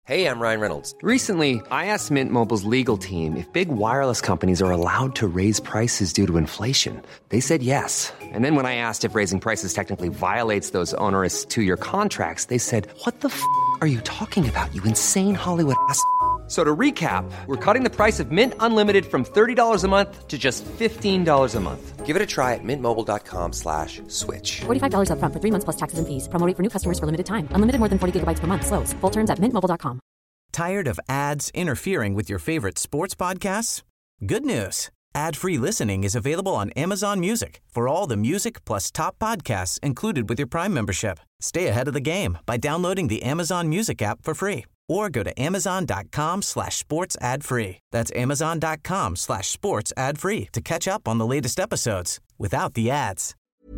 Hey, I'm Ryan Reynolds. Recently, I asked Mint Mobile's legal team if big wireless companies are allowed to raise prices due to inflation. They said yes. And then when I asked if raising prices technically violates those onerous two-year contracts, they said, "What the f*** are you talking about, you insane Hollywood ass?" So to recap, we're cutting the price of Mint Unlimited from $30 a month to just $15 a month. Give it a try at mintmobile.com/switch. $45 up front for 3 months plus taxes and fees. Promo rate for new customers for limited time. Unlimited more than 40 gigabytes per month. Slows full terms at mintmobile.com. Tired of ads interfering with your favorite sports podcasts? Good news. Ad-free listening is available on Amazon Music for all the music plus top podcasts included with your Prime membership. Stay ahead of the game by downloading the Amazon Music app for free or go to amazon.com/sports ad free. That's amazon.com/sports ad free to catch up on the latest episodes without the ads.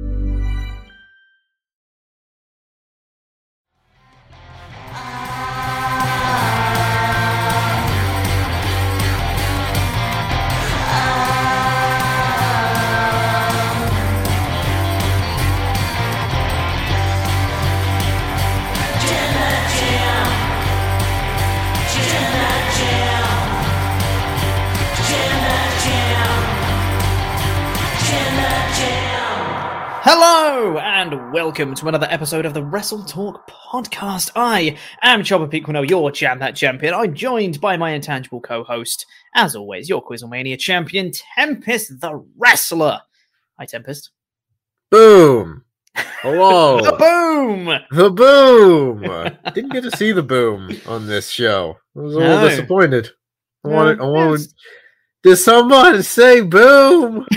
Hello, and welcome to another episode of the Wrestle Talk podcast. I am Chopper Pequeno, your Jam That Champion. I'm joined by my intangible co-host, as always, your Quizlemania champion, Tempest the Wrestler. Hi, Tempest. Boom! Hello! The boom! The boom! Didn't get to see the boom on this show. I was a little disappointed. I wanted. Did someone say boom?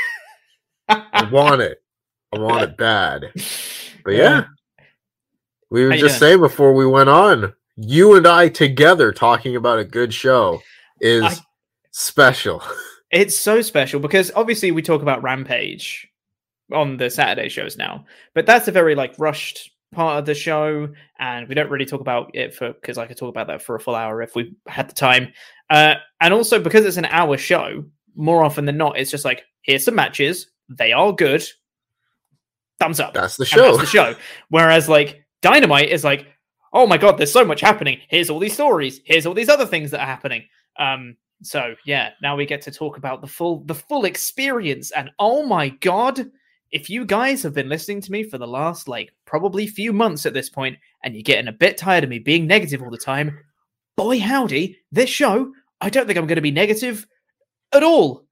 I want it. I want it bad. But yeah. We were just saying before we went on, you and I together talking about a good show is special. It's so special because obviously we talk about Rampage on the Saturday shows now, but that's a very rushed part of the show, and we don't really talk about it because I could talk about that for a full hour if we had the time. And also because it's an hour show, more often than not, it's just here's some matches. They are good. Thumbs up. That's the show. That's the show. Whereas Dynamite is oh my god, there's so much happening. Here's all these stories. Here's all these other things that are happening. So yeah, now we get to talk about the full experience. And oh my god, if you guys have been listening to me for the last probably few months at this point, and you're getting a bit tired of me being negative all the time, boy howdy, this show, I don't think I'm going to be negative at all.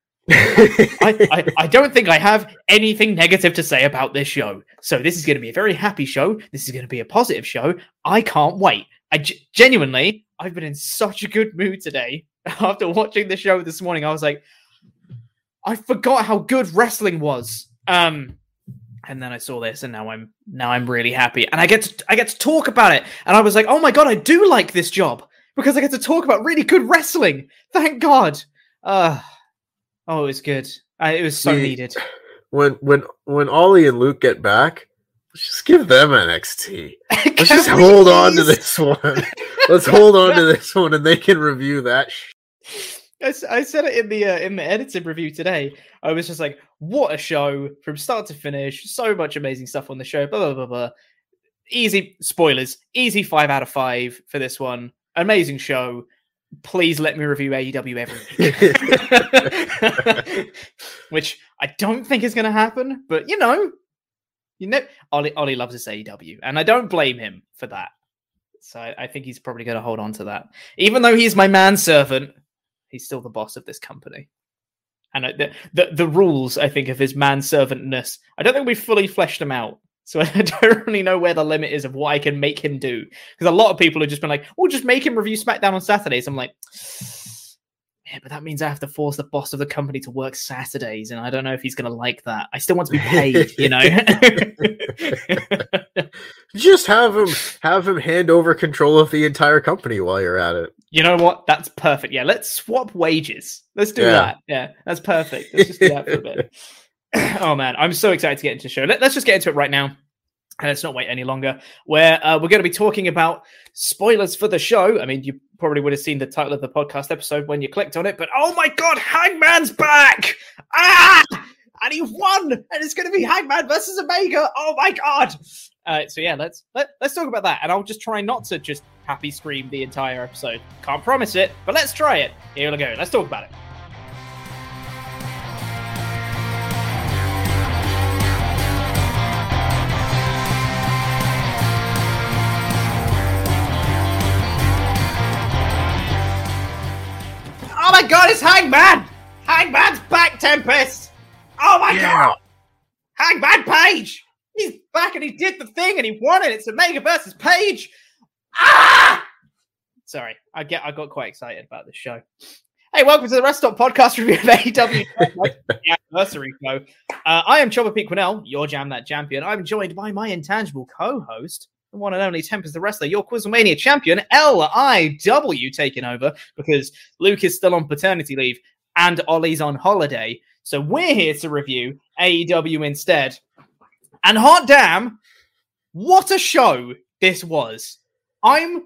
I don't think I have anything negative to say about this show. So this is going to be a very happy show. This is going to be a positive show. I can't wait. Genuinely, I've been in such a good mood today. After watching the show this morning, I was I forgot how good wrestling was. And then I saw this, and now I'm really happy, and I get to talk about it. And I was oh my god, I do like this job because I get to talk about really good wrestling. Thank God. Oh, it was good. It was so needed. When Ollie and Luke get back, let's just give them NXT. Let's just hold on to this one. Let's hold on to this one, and they can review that. I said it in the edited review today. I was just what a show from start to finish. So much amazing stuff on the show. Blah blah blah blah. Easy spoilers. Easy 5 out of 5 for this one. Amazing show. Please let me review AEW every week. Which I don't think is going to happen, but Ollie loves his AEW, and I don't blame him for that. So I think he's probably going to hold on to that. Even though he's my manservant, he's still the boss of this company. And the rules, I think, of his manservantness, I don't think we've fully fleshed them out. So I don't really know where the limit is of what I can make him do. Because a lot of people have just been well, just make him review SmackDown on Saturdays. I'm yeah, but that means I have to force the boss of the company to work Saturdays. And I don't know if he's going to like that. I still want to be paid, Just have him hand over control of the entire company while you're at it. You know what? That's perfect. Yeah, let's swap wages. Let's do that. Yeah, that's perfect. Let's just do that for a bit. Oh man, I'm so excited to get into the show. Let's just get into it right now. And let's not wait any longer, where we're going to be talking about spoilers for the show. I mean, you probably would have seen the title of the podcast episode when you clicked on it, but oh my god, Hangman's back! And he won! And it's going to be Hangman versus Omega! Oh my god! So yeah, let's talk about that, and I'll just try not to just happy scream the entire episode. Can't promise it, but let's try it. Here we go. Let's talk about it. Oh my god, it's Hangman! Hangman's back, Tempest! Oh my god! Hangman Page! He's back and he did the thing and he won it. It's Omega versus Page. Ah! Sorry, I got quite excited about this show. Hey, welcome to the Rest Stop Podcast review of AEW the anniversary show. I am Chopper Pete Quinnell, your Jam That Champion. I'm joined by my intangible co-host, the one and only Tempest the Wrestler, your Quizzlemania champion, LIW, taking over because Luke is still on paternity leave and Ollie's on holiday. So we're here to review AEW instead. And hot damn, what a show this was. I'm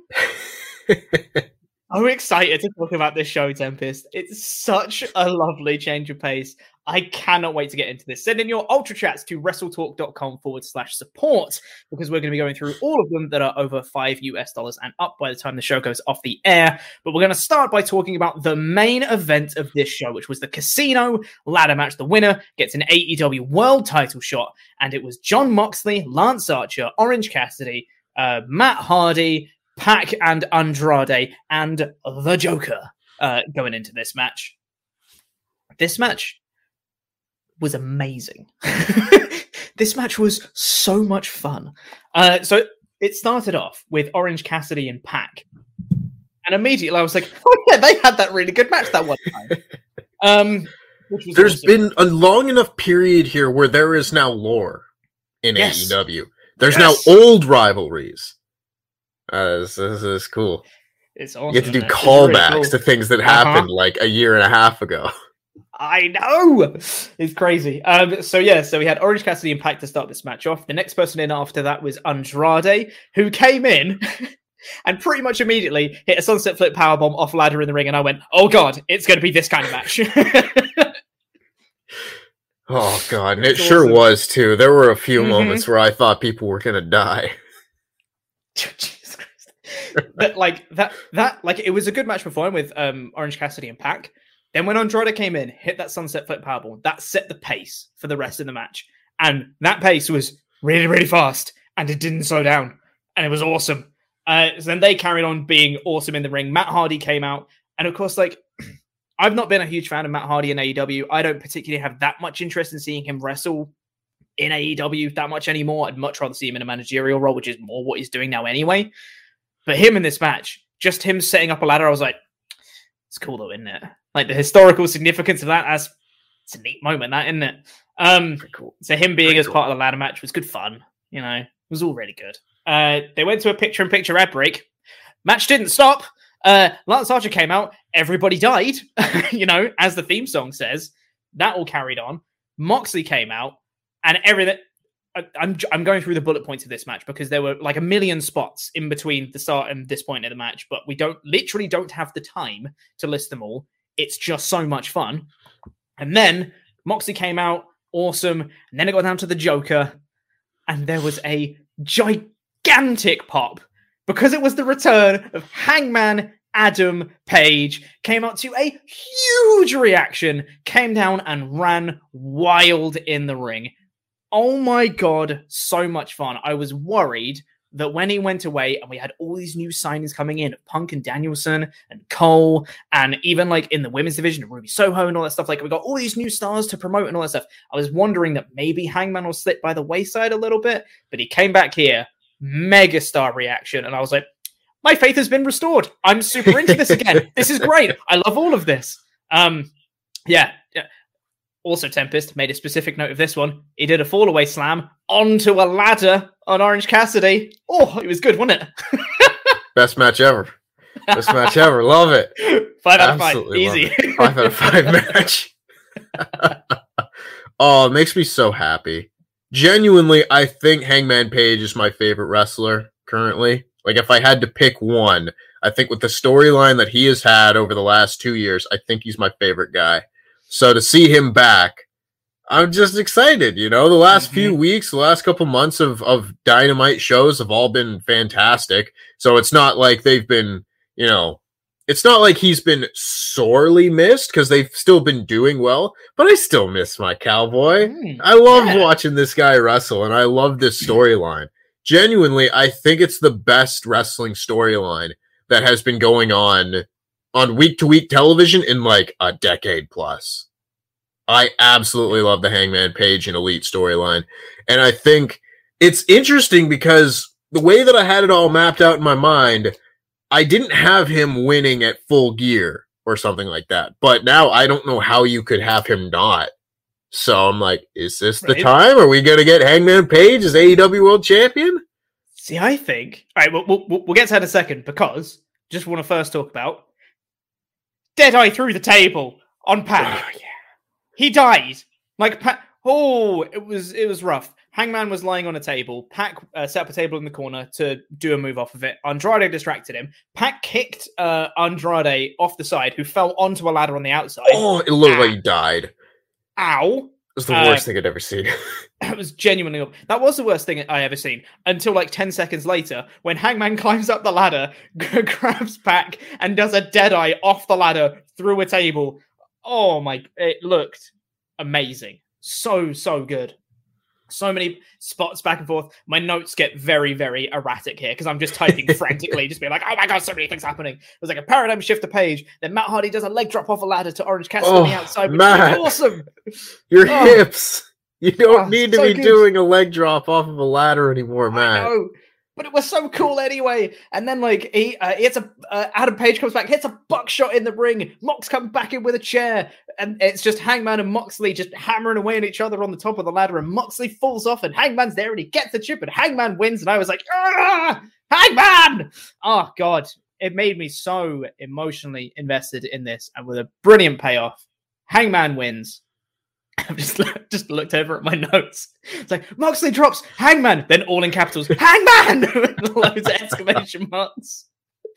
so excited to talk about this show, Tempest. It's such a lovely change of pace. I cannot wait to get into this. Send in your Ultra Chats to WrestleTalk.com/support because we're going to be going through all of them that are over $5 and up by the time the show goes off the air. But we're going to start by talking about the main event of this show, which was the Casino ladder match. The winner gets an AEW World title shot, and it was Jon Moxley, Lance Archer, Orange Cassidy, Matt Hardy, Pac and Andrade, and the Joker going into this match. This match was amazing. This match was so much fun. So it started off with Orange Cassidy and Pac. And immediately I was like, oh yeah, they had that really good match that one time. There's awesome. Been a long enough period here where there is now lore in AEW. There's now old rivalries. This is cool. It's awesome. You get to do callbacks to things that happened like a year and a half ago. I know! It's crazy. So we had Orange Cassidy and Pac to start this match off. The next person in after that was Andrade, who came in and pretty much immediately hit a sunset flip powerbomb off ladder in the ring, and I went, oh god, it's going to be this kind of match. Oh god, and it sure was too. There were a few moments where I thought people were going to die. Jesus Christ. But it was a good match before with Orange Cassidy and Pac. Then when Andrade came in, hit that sunset flip powerbomb, that set the pace for the rest of the match. And that pace was really, really fast, and it didn't slow down. And it was awesome. So then they carried on being awesome in the ring. Matt Hardy came out. And of course, I've not been a huge fan of Matt Hardy in AEW. I don't particularly have that much interest in seeing him wrestle in AEW that much anymore. I'd much rather see him in a managerial role, which is more what he's doing now anyway. But him in this match, just him setting up a ladder, I was like, it's cool though, isn't it? Like the historical significance of that, it's a neat moment, that, isn't it? Cool. So him being as part of the ladder match was good fun. You know, it was all really good. They went to a picture-in-picture ad break. Match didn't stop. Lance Archer came out. Everybody died, as the theme song says. That all carried on. Moxley came out, and everything. I'm going through the bullet points of this match because there were like a million spots in between the start and this point of the match, but we don't have the time to list them all. It's just so much fun. And then Moxley came out, awesome. And then it got down to the Joker, and there was a gigantic pop because it was the return of Hangman Adam Page. Came out to a huge reaction, came down and ran wild in the ring. Oh my god, so much fun. I was worried that when he went away and we had all these new signings coming in of Punk and Danielson and Cole, and even in the women's division of Ruby Soho and all that stuff, we got all these new stars to promote and all that stuff. I was wondering that maybe Hangman will slip by the wayside a little bit, but he came back here, mega star reaction, and I was like, my faith has been restored. I'm super into this again. This is great. I love all of this. Yeah. Also, Tempest made a specific note of this one. He did a fallaway slam onto a ladder on Orange Cassidy. Oh, it was good, wasn't it? Best match ever. Best match ever. Love it. 5 out of 5. Easy. 5 out of 5 match. Oh, it makes me so happy. Genuinely, I think Hangman Page is my favorite wrestler currently. If I had to pick one, I think with the storyline that he has had over the last 2 years, I think he's my favorite guy. So to see him back, I'm just excited. The last few weeks, the last couple months of Dynamite shows have all been fantastic. So it's not like they've been, it's not like he's been sorely missed because they've still been doing well, but I still miss my cowboy. I love watching this guy wrestle, and I love this storyline. Genuinely, I think it's the best wrestling storyline that has been going on week-to-week television in like a decade plus. I absolutely love the Hangman Page and Elite storyline. And I think it's interesting because the way that I had it all mapped out in my mind, I didn't have him winning at Full Gear or something like that. But now I don't know how you could have him not. So I'm like, is this the time? Are we going to get Hangman Page as AEW World Champion? See, I think... All right, we'll get to that in a second because just want to first talk about Deadeye through the table on Pac. Oh, yeah. He died. Like, it was rough. Hangman was lying on a table. Pac set up a table in the corner to do a move off of it. Andrade distracted him. Pac kicked Andrade off the side, who fell onto a ladder on the outside. Oh, it looked like he died. Ow. It was the worst thing I'd ever seen. That was genuinely... That was the worst thing I ever seen. Until like 10 seconds later, when Hangman climbs up the ladder, grabs Pac, and does a Deadeye off the ladder through a table. Oh my... It looked amazing. So good. So many spots back and forth. My notes get very, very erratic here because I'm just typing frantically, just being like, oh my god, so many things happening. There's like a paradigm shift to Page. Then Matt Hardy does a leg drop off a ladder to Orange Cassidy on the outside, which is awesome. Your hips. You don't need to be doing a leg drop off of a ladder anymore, Matt. I know. But it was so cool anyway. And then, like, he hits Adam Page comes back, hits a buckshot in the ring. Mox comes back in with a chair. And it's just Hangman and Moxley just hammering away at each other on the top of the ladder. And Moxley falls off, and Hangman's there, and he gets the chip, and Hangman wins. And I was like, Hangman! Oh, God. It made me so emotionally invested in this. And with a brilliant payoff, Hangman wins. I've just looked over at my notes. It's like, Moxley drops Hangman, then all in capitals, Hangman! Loads of exclamation marks.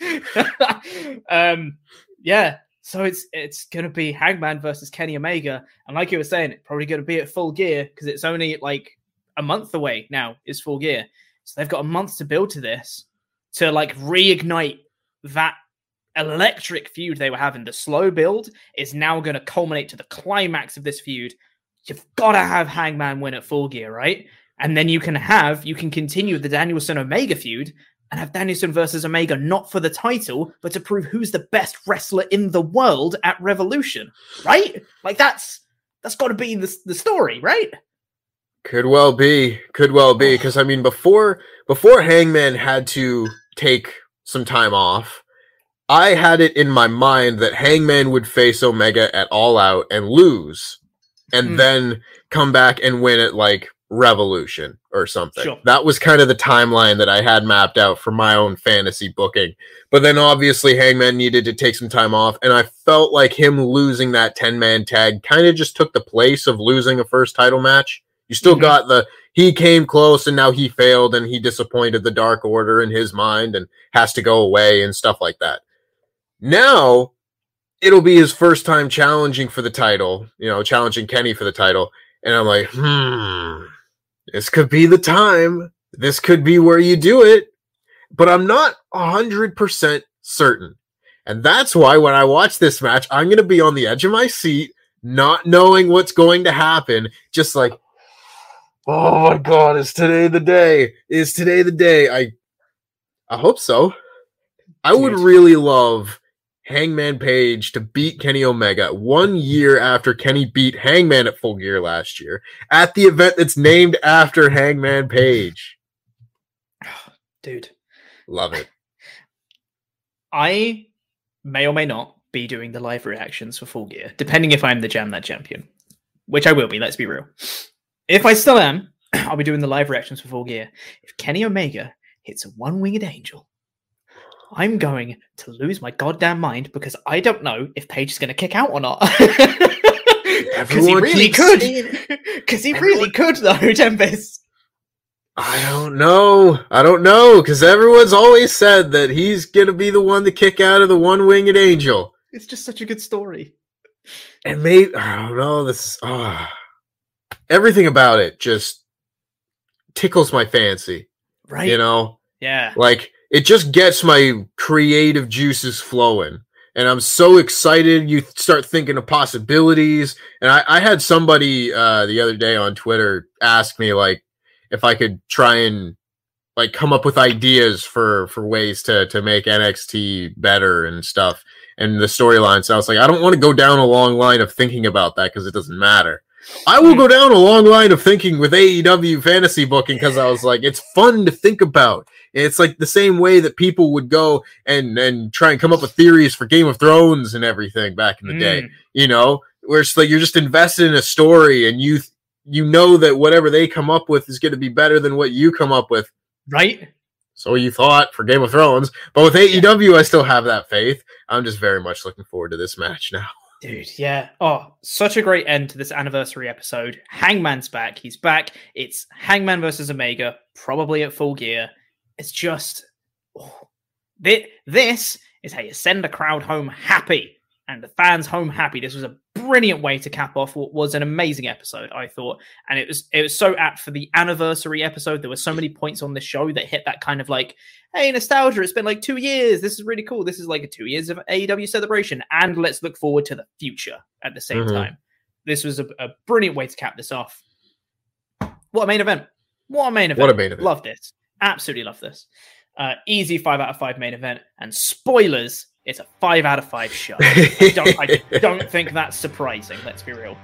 So it's going to be Hangman versus Kenny Omega. And like you were saying, it's probably going to be at Full Gear because it's only like a month away now is Full Gear. So they've got a month to build to this to like reignite that electric feud they were having. The slow build is now going to culminate to the climax of this feud. You've got to have Hangman win at Full Gear, right? And then you can continue the Danielson Omega feud and have Danielson versus Omega not for the title, but to prove who's the best wrestler in the world at Revolution, right? Like that's got to be the story, right? Could well be, because I mean, before Hangman had to take some time off, I had it in my mind that Hangman would face Omega at All Out and lose, and then come back and win at like Revolution or something. Sure. That was kind of the timeline that I had mapped out for my own fantasy booking. But then obviously Hangman needed to take some time off, and I felt like him losing that 10-man tag kind of just took the place of losing a first title match. You still got he came close and now he failed and he disappointed the Dark Order in his mind and has to go away and stuff like that. Now, it'll be his first time challenging for the title, challenging Kenny for the title. And I'm like, this could be the time. This could be where you do it. But I'm not 100% certain. And that's why when I watch this match, I'm going to be on the edge of my seat, not knowing what's going to happen. Just like, oh my God, is today the day? Is today the day? I hope so. I would really love Hangman Page to beat Kenny Omega 1 year after Kenny beat Hangman at Full Gear last year at the event that's named after Hangman Page. Dude. Love it. I may or may not be doing the live reactions for Full Gear, depending if I'm the Jam That Champion, which I will be, let's be real. If I still am, I'll be doing the live reactions for Full Gear. If Kenny Omega hits a one-winged angel, I'm going to lose my goddamn mind because I don't know if Page is going to kick out or not. Because he really could. Because he really could, though, Tempest. I don't know. Because everyone's always said that he's going to be the one to kick out of the one-winged angel. It's just such a good story. And maybe, I don't know, everything about it just tickles my fancy. Right. You know? Yeah. Like, it just gets my creative juices flowing. And I'm so excited. You start thinking of possibilities. And I had somebody the other day on Twitter ask me, like, if I could try and like come up with ideas for ways to make NXT better and stuff and the storyline. So I was like, I don't want to go down a long line of thinking about that because it doesn't matter. I will go down a long line of thinking with AEW fantasy booking because I was like, it's fun to think about. It's like the same way that people would go and try and come up with theories for Game of Thrones and everything back in the day, you know, where it's like you're just invested in a story and you know that whatever they come up with is going to be better than what you come up with. Right. So you thought for Game of Thrones, but with AEW, I still have that faith. I'm just very much looking forward to this match now. Dude, yeah. Oh, such a great end to this anniversary episode. Hangman's back. He's back. It's Hangman versus Omega, probably at Full Gear. It's just... this is how you send a crowd home happy and the fans home happy. This was a brilliant way to cap off what was an amazing episode, I thought. And it was so apt for the anniversary episode. There were so many points on the show that hit that kind of like, hey, nostalgia, it's been like 2 years. This is really cool. This is like a 2 years of AEW celebration. And let's look forward to the future at the same time. This was a brilliant way to cap this off. What a main event. What a main event. Love this. Absolutely love this. Easy 5 out of 5 main event. And spoilers, it's a 5 out of 5 show. I don't think that's surprising. Let's be real.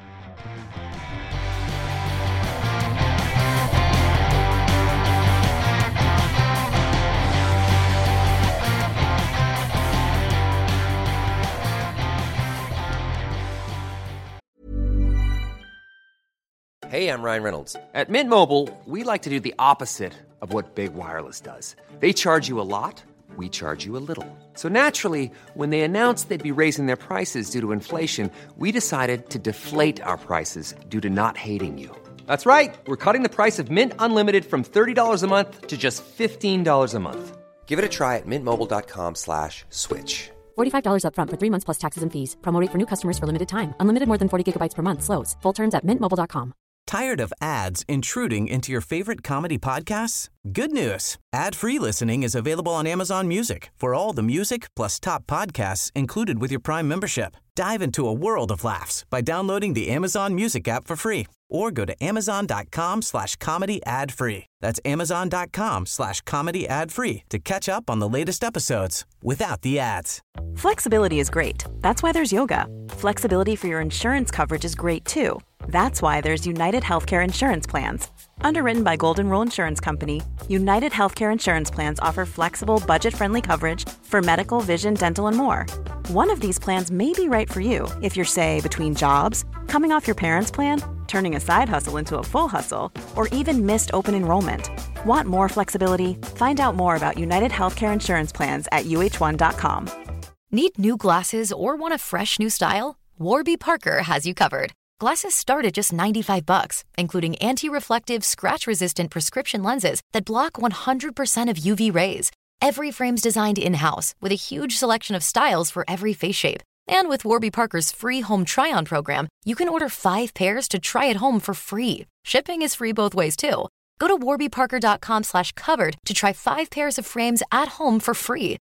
Hey, I'm Ryan Reynolds. At Mint Mobile, we like to do the opposite of what Big Wireless does. They charge you a lot. We charge you a little. So naturally, when they announced they'd be raising their prices due to inflation, we decided to deflate our prices due to not hating you. That's right. We're cutting the price of Mint Unlimited from $30 a month to just $15 a month. Give it a try at mintmobile.com/switch. $45 up front for 3 months plus taxes and fees. Promo rate for new customers for limited time. Unlimited more than 40 gigabytes per month. Slows full terms at mintmobile.com. Tired of ads intruding into your favorite comedy podcasts? Good news. Ad-free listening is available on Amazon Music for all the music plus top podcasts included with your Prime membership. Dive into a world of laughs by downloading the Amazon Music app for free or go to amazon.com/comedy ad-free. That's amazon.com/comedy ad-free to catch up on the latest episodes without the ads. Flexibility is great. That's why there's yoga. Flexibility for your insurance coverage is great too. That's why there's United Healthcare Insurance Plans. Underwritten by Golden Rule Insurance Company, United Healthcare Insurance Plans offer flexible, budget-friendly coverage for medical, vision, dental, and more. One of these plans may be right for you if you're, say, between jobs, coming off your parents' plan, turning a side hustle into a full hustle, or even missed open enrollment. Want more flexibility? Find out more about United Healthcare Insurance Plans at uh1.com. Need new glasses or want a fresh new style? Warby Parker has you covered. Glasses start at just $95, including anti-reflective, scratch-resistant prescription lenses that block 100% of UV rays. Every frame's designed in-house with a huge selection of styles for every face shape. And with Warby Parker's free home try-on program, you can order 5 pairs to try at home for free. Shipping is free both ways, too. Go to warbyparker.com/covered to try 5 pairs of frames at home for free.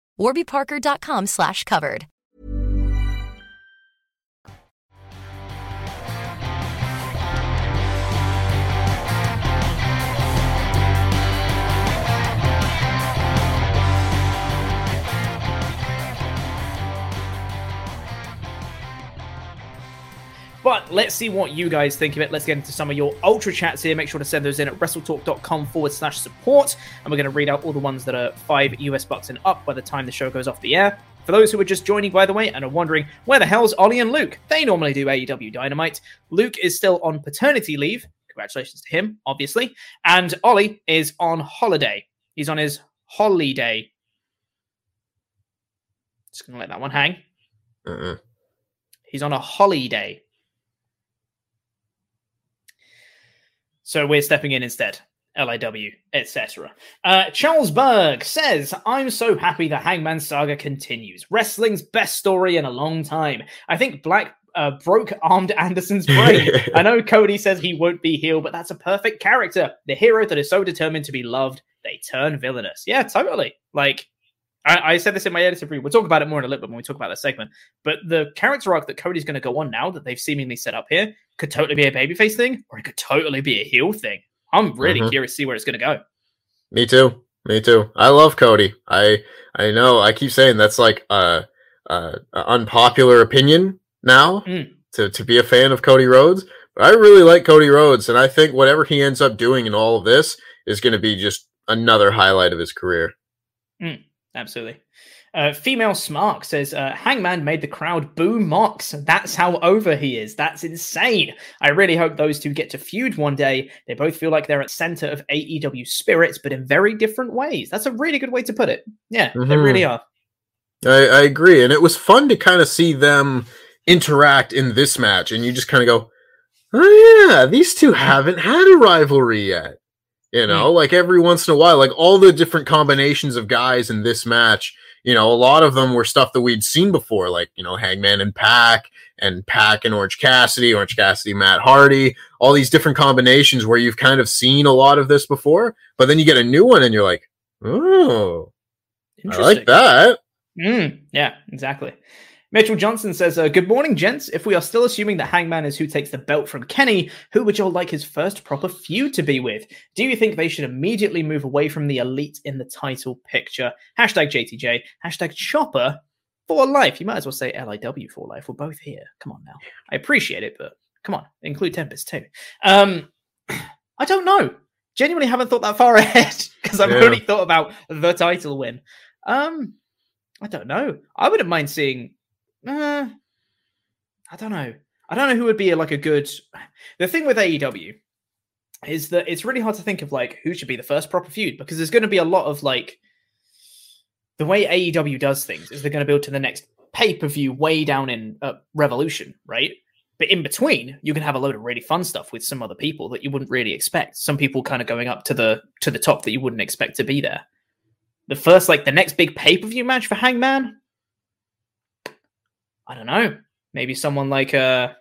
warbyparker.com/covered. But let's see what you guys think of it. Let's get into some of your Ultra Chats here. Make sure to send those in at wrestletalk.com/support. And we're going to read out all the ones that are $5 US and up by the time the show goes off the air. For those who are just joining, by the way, and are wondering, where the hell's Ollie and Luke? They normally do AEW Dynamite. Luke is still on paternity leave. Congratulations to him, obviously. And Ollie is on holiday. He's on his holiday. Just going to let that one hang. He's on a holiday. So we're stepping in instead. LIW, etc. Charles Berg says, I'm so happy the Hangman saga continues. Wrestling's best story in a long time. I think Black broke armed Anderson's brain. I know Cody says he won't be heel, but that's a perfect character. The hero that is so determined to be loved, they turn villainous. Yeah, totally. Like, I said this in my edited review. We'll talk about it more in a little bit when we talk about that segment. But the character arc that Cody's going to go on now that they've seemingly set up here could totally be a babyface thing, or it could totally be a heel thing. I'm really curious to see where it's going to go. Me too. I love Cody. I know. I keep saying that's like a unpopular opinion now to be a fan of Cody Rhodes. But I really like Cody Rhodes, and I think whatever he ends up doing in all of this is going to be just another highlight of his career. Absolutely. Female Smark says, Hangman made the crowd boo Mox. That's how over he is. That's insane. I really hope those two get to feud one day. They both feel like they're at center of AEW spirits, but in very different ways. That's a really good way to put it. Yeah, they really are. I agree. And it was fun to kind of see them interact in this match. And you just kind of go, oh yeah, these two haven't had a rivalry yet. You know, like every once in a while, like all the different combinations of guys in this match, you know, a lot of them were stuff that we'd seen before, like, you know, Hangman and Pac and Orange Cassidy, Matt Hardy, all these different combinations where you've kind of seen a lot of this before, but then you get a new one and you're like, oh, I like that. Yeah, exactly. Mitchell Johnson says, good morning, gents. If we are still assuming that Hangman is who takes the belt from Kenny, who would you all like his first proper feud to be with? Do you think they should immediately move away from the elite in the title picture? Hashtag JTJ, hashtag Chopper for life. You might as well say LIW for life. We're both here. Come on now. I appreciate it, but come on, include Tempest too. I don't know. Genuinely haven't thought that far ahead because I've only thought about the title win. I don't know. I wouldn't mind seeing... I don't know. I don't know who would be like a good... The thing with AEW is that it's really hard to think of like who should be the first proper feud because there's going to be a lot of like... The way AEW does things is they're going to build to the next pay-per-view way down in Revolution, right? But in between, you can have a load of really fun stuff with some other people that you wouldn't really expect. Some people kind of going up to the top that you wouldn't expect to be there. The next big pay-per-view match for Hangman... I don't know. Maybe someone like I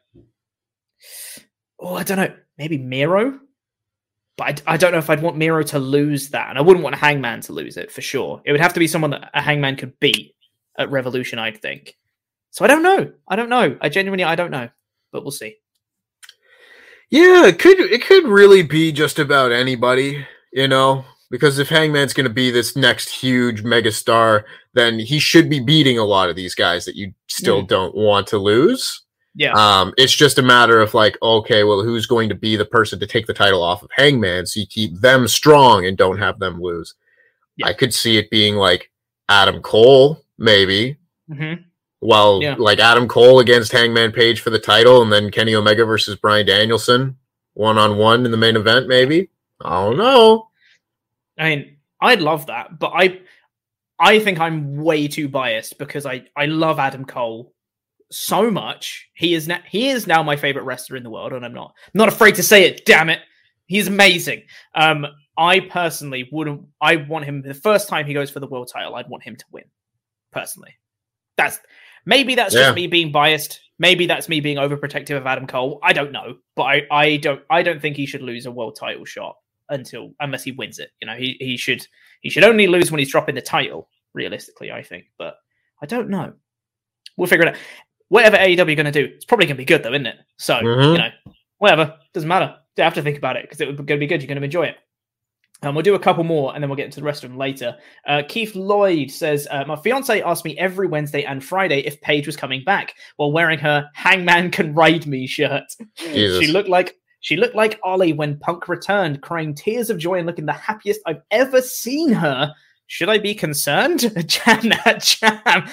don't know. Maybe Miro. But I don't know if I'd want Miro to lose that. And I wouldn't want Hangman to lose it for sure. It would have to be someone that a Hangman could beat at Revolution, I'd think. So I don't know. I don't know. But we'll see. Yeah, it could really be just about anybody, you know? Because if Hangman's going to be this next huge megastar, then he should be beating a lot of these guys that you still don't want to lose. Yeah. It's just a matter of like, okay, well, who's going to be the person to take the title off of Hangman so you keep them strong and don't have them lose? Yeah. I could see it being like Adam Cole, maybe. Well, like Adam Cole against Hangman Page for the title and then Kenny Omega versus Bryan Danielson one-on-one in the main event, maybe. I don't know. I mean, I'd love that, but I think I'm way too biased because I love Adam Cole so much. He is now my favorite wrestler in the world, and I'm not afraid to say it. Damn it, he's amazing. I personally wouldn't. I want him the first time he goes for the world title. I'd want him to win. Personally, that's just me being biased. Maybe that's me being overprotective of Adam Cole. I don't know, but I don't think he should lose a world title shot. Unless he wins it, you know, he should only lose when he's dropping the title. Realistically, I think, but I don't know. We'll figure it out. Whatever AEW are going to do, it's probably going to be good, though, isn't it? So you know, whatever, doesn't matter. You have to think about it because it's going to be good. You're going to enjoy it. We'll do a couple more and then we'll get into the rest of them later. Keith Lloyd says, my fiance asked me every Wednesday and Friday if Paige was coming back while wearing her Hangman Can Ride Me shirt. Jesus. She looked like Ollie when Punk returned, crying tears of joy and looking the happiest I've ever seen her. Should I be concerned? Jam.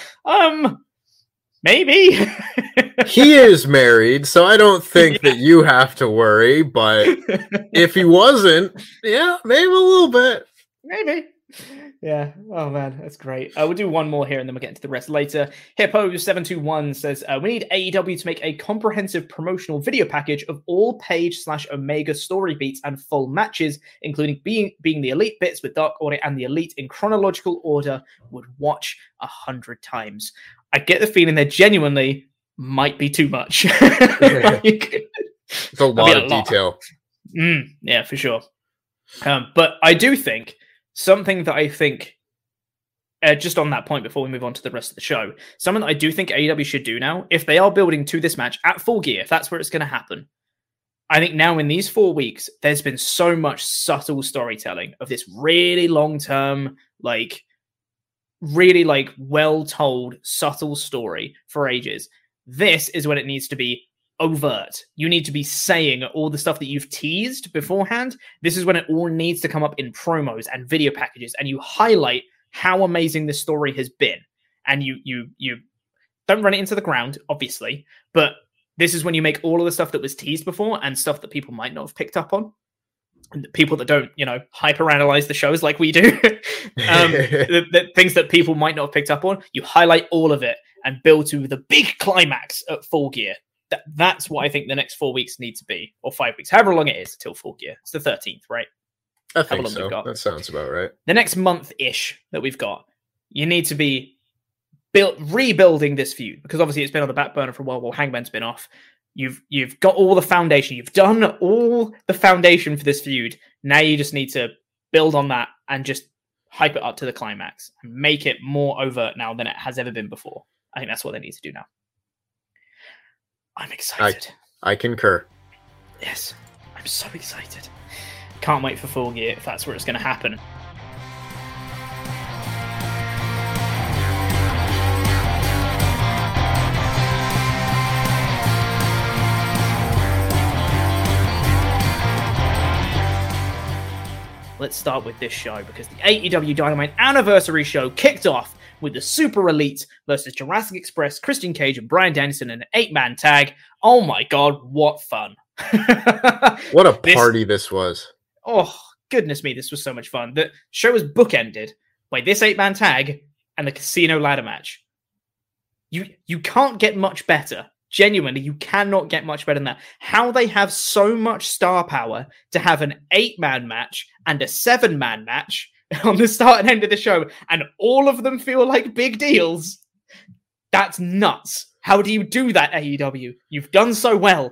Maybe. He is married, so I don't think that you have to worry, but if he wasn't, yeah, maybe a little bit. Maybe. Yeah. Oh, man. That's great. We'll do one more here and then we'll get into the rest later. Hippo721 says, we need AEW to make a comprehensive promotional video package of all Page/Omega story beats and full matches, including being the elite bits with Dark Order and the elite in chronological order. Would watch 100 times. I get the feeling they're genuinely might be too much. It's a lot of detail. Yeah, for sure. But I do think something that I think, just on that point before we move on to the rest of the show, something that I do think AEW should do now, if they are building to this match at Full Gear, if that's where it's going to happen, I think now in these 4 weeks, there's been so much subtle storytelling of this really long-term, like, really like well-told, subtle story for ages. This is when it needs to be overt. You need to be saying all the stuff that you've teased beforehand. This is when it all needs to come up in promos and video packages, and you highlight how amazing this story has been. And you don't run it into the ground, obviously, but this is when you make all of the stuff that was teased before and stuff that people might not have picked up on. And people that don't, hyper-analyze the shows like we do. The things that people might not have picked up on, you highlight all of it and build to the big climax at Full Gear. That's what I think the next 4 weeks need to be, or 5 weeks, however long it is till Full Gear. It's the 13th, right? I think so. That sounds about right. The next month-ish that we've got, you need to be rebuilding this feud, because obviously it's been on the back burner for a while. Well, Hangman's been off. You've got all the foundation. You've done all the foundation for this feud. Now you just need to build on that and just hype it up to the climax and make it more overt now than it has ever been before. I think that's what they need to do now. I'm excited. I concur. Yes, I'm so excited. Can't wait for Full Gear if that's where it's going to happen. Let's start with this show, because the AEW Dynamite Anniversary Show kicked off with the Super Elite versus Jurassic Express, Christian Cage, and Bryan Danielson in an 8-man tag. Oh my god, what fun. What a party this was. Oh, goodness me, this was so much fun. The show was bookended by this 8-man tag and the casino ladder match. You can't get much better. Genuinely, you cannot get much better than that. How they have so much star power to have an 8-man match and a 7-man match on the start and end of the show, and all of them feel like big deals. That's nuts. How do you do that, AEW? You've done so well.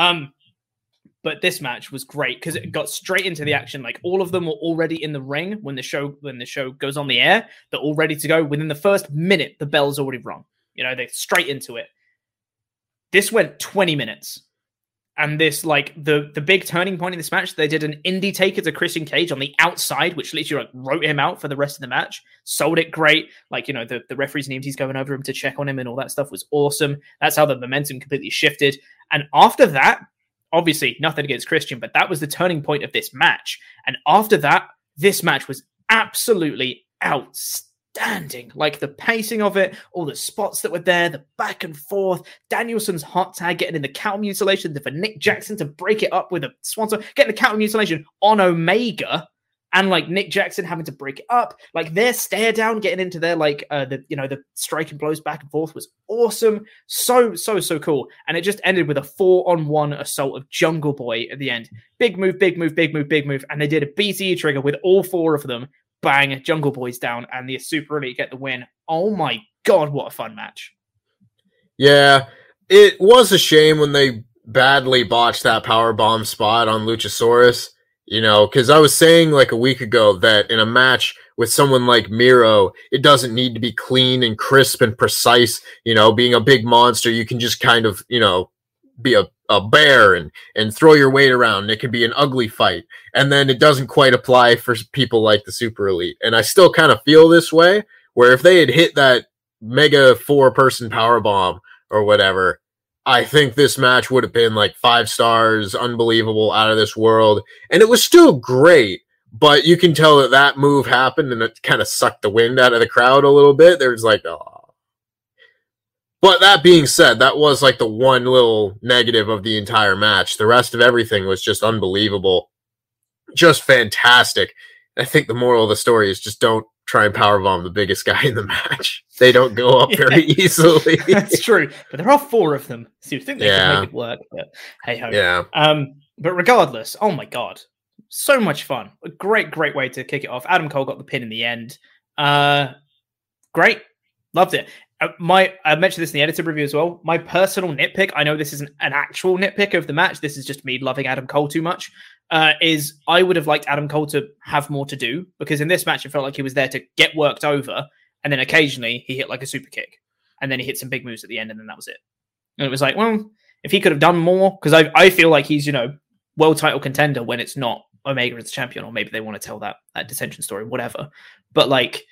But this match was great because it got straight into the action. Like, all of them were already in the ring when the show goes on the air. They're all ready to go. Within the first minute, the bell's already rung. They're straight into it. This went 20 minutes. And this, like, the big turning point in this match, they did an indie taker to Christian Cage on the outside, which literally wrote him out for the rest of the match. Sold it great. Like, the referees and EMTs going over him to check on him and all that stuff was awesome. That's how the momentum completely shifted. And after that, obviously nothing against Christian, but that was the turning point of this match. And after that, this match was absolutely outstanding. Like, the pacing of it, all the spots that were there, the back and forth, Danielson's hot tag, getting in the counter mutilation for Nick Jackson to break it up with a swanson, getting the counter mutilation on Omega, and like Nick Jackson having to break it up, like their stare down, getting into their the striking blows back and forth was awesome. So cool. And it just ended with a 4-on-1 assault of Jungle Boy at the end. Big move, big move, big move, big move. And they did a BTE trigger with all 4 of them. Bang, Jungle Boy's down, and the Super Elite get the win. Oh my god, what a fun match. Yeah, it was a shame when they badly botched that powerbomb spot on Luchasaurus, because I was saying like a week ago that in a match with someone like Miro, it doesn't need to be clean and crisp and precise. Being a big monster, you can just kind of, be a bear and throw your weight around. It can be an ugly fight. And then it doesn't quite apply for people like the Super Elite. And I still kind of feel this way, where if they had hit that mega 4-person powerbomb or whatever, I think this match would have been like 5 stars, unbelievable, out of this world. And it was still great, but you can tell that move happened and it kind of sucked the wind out of the crowd a little bit. There's like, oh. But that being said, that was like the one little negative of the entire match. The rest of everything was just unbelievable. Just fantastic. I think the moral of the story is just don't try and powerbomb the biggest guy in the match. They don't go up very easily. That's true. But there are 4 of them. So you think they can make it work. But hey ho. Yeah. But regardless, oh my god. So much fun. A great way to kick it off. Adam Cole got the pin in the end. Great. Loved it. I mentioned this in the edited review as well. My personal nitpick, I know this isn't an actual nitpick of the match. This is just me loving Adam Cole too much. Is I would have liked Adam Cole to have more to do, because in this match, it felt like he was there to get worked over. And then occasionally he hit like a super kick, and then he hit some big moves at the end. And then that was it. And it was like, well, if he could have done more, because I feel like he's, world title contender when it's not Omega as champion, or maybe they want to tell that dissension story, whatever. But like,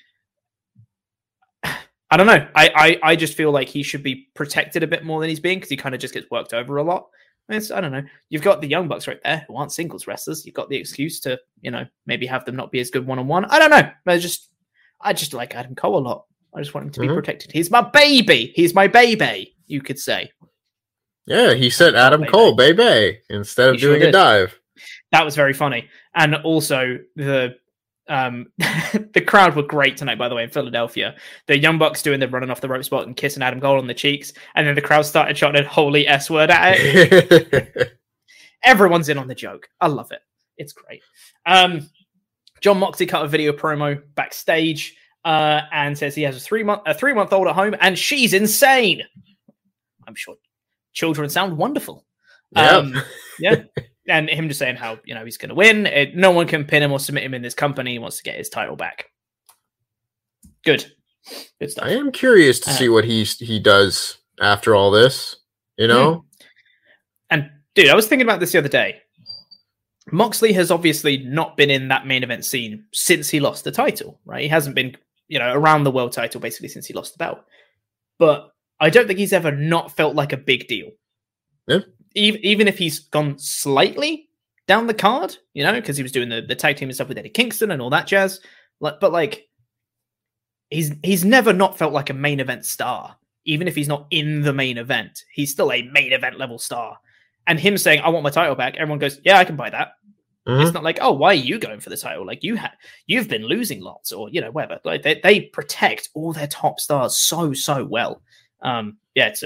I don't know. I just feel like he should be protected a bit more than he's being, because he kind of just gets worked over a lot. I don't know. You've got the Young Bucks right there who aren't singles wrestlers. You've got the excuse to, maybe have them not be as good one-on-one. I don't know. I just like Adam Cole a lot. I just want him to be protected. He's my baby. He's my baby, you could say. Yeah, he said Adam Cole, baby, instead of doing a dive. That was very funny. And also the the crowd were great tonight, by the way, in Philadelphia. The Young Bucks doing the running off the rope spot and kissing Adam Cole on the cheeks, and then the crowd started shouting holy S-word at it. Everyone's in on the joke. I love it. It's great. John Moxley cut a video promo backstage and says he has a three-month-old at home and she's insane. I'm sure children sound wonderful. Yeah. And him just saying how, he's going to win. No one can pin him or submit him in this company. He wants to get his title back. Good stuff. I am curious to see what he does after all this, And dude, I was thinking about this the other day. Moxley has obviously not been in that main event scene since he lost the title, right? He hasn't been, around the world title basically since he lost the belt. But I don't think he's ever not felt like a big deal. Yeah. Even if he's gone slightly down the card, because he was doing the tag team and stuff with Eddie Kingston and all that jazz. But he's never not felt like a main event star. Even if he's not in the main event, he's still a main event level star. And him saying, I want my title back, everyone goes, yeah, I can buy that. Mm-hmm. It's not like, oh, why are you going for the title? Like you've been losing lots, or whatever. Like they protect all their top stars so well. It's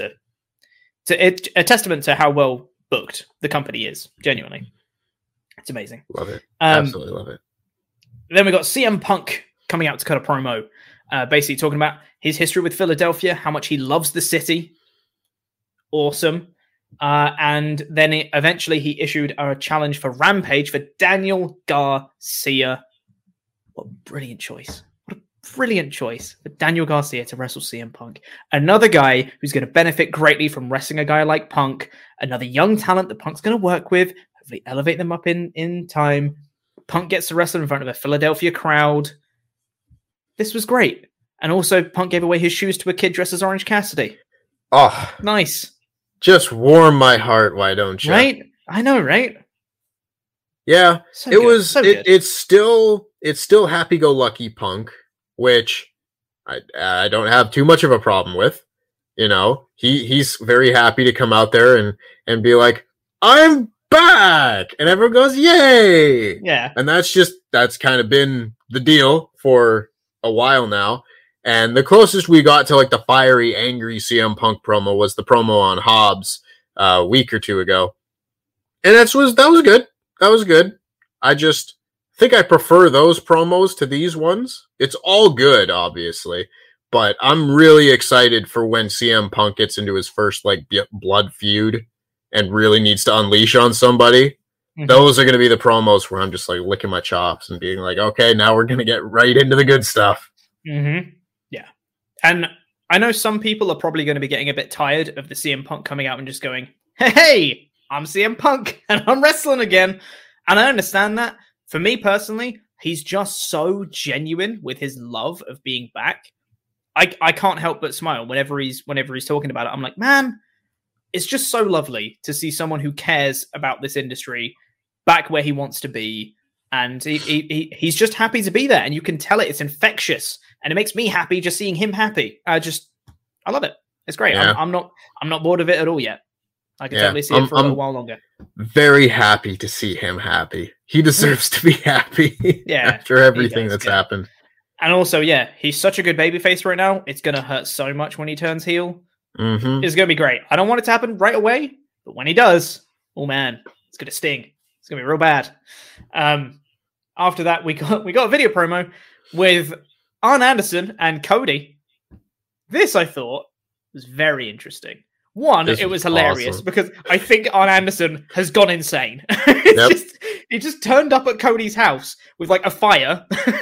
a testament to how well booked the company is. Genuinely, it's amazing. Love it. Absolutely love it. Then we got CM Punk coming out to cut a promo, basically talking about his history with Philadelphia, how much he loves the city. Awesome. And then eventually he issued a challenge for Rampage for Daniel Garcia. What a brilliant choice. What a brilliant choice for Daniel Garcia to wrestle CM Punk. Another guy who's going to benefit greatly from wrestling a guy like Punk. Another young talent that Punk's going to work with. Hopefully elevate them up in time. Punk gets to wrestle in front of a Philadelphia crowd. This was great. And also Punk gave away his shoes to a kid dressed as Orange Cassidy. Oh, nice. Just warm my heart, why don't you? Right? I know, right? Yeah, so it good. was. So it's still happy-go-lucky Punk, which I don't have too much of a problem with. He's very happy to come out there and be like, I'm back, and everyone goes, yay! Yeah, and that's kind of been the deal for a while now. And the closest we got to like the fiery, angry CM Punk promo was the promo on Hobbs a week or two ago. And that was good. That was good. I just think I prefer those promos to these ones. It's all good, obviously. But I'm really excited for when CM Punk gets into his first blood feud and really needs to unleash on somebody. Mm-hmm. Those are going to be the promos where I'm just licking my chops and being like, okay, now we're going to get right into the good stuff. Mm-hmm. Yeah. And I know some people are probably going to be getting a bit tired of the CM Punk coming out and just going, hey, I'm CM Punk and I'm wrestling again. And I understand that. For me personally, he's just so genuine with his love of being back. I can't help but smile whenever he's talking about it. I'm like, man, it's just so lovely to see someone who cares about this industry back where he wants to be. And he's just happy to be there. And you can tell it. It's infectious. And it makes me happy just seeing him happy. I love it. It's great. Yeah. I'm not bored of it at all yet. I can totally see it for a while longer. Very happy to see him happy. He deserves to be happy. Yeah, after everything that's happened. And also, yeah, he's such a good babyface right now. It's going to hurt so much when he turns heel. Mm-hmm. It's going to be great. I don't want it to happen right away, but when he does, oh man, it's going to sting. It's going to be real bad. After that, we got a video promo with Arn Anderson and Cody. This I thought was very interesting. One, it was hilarious awesome. because I think Arn Anderson has gone insane. He just turned up at Cody's house with like a fire.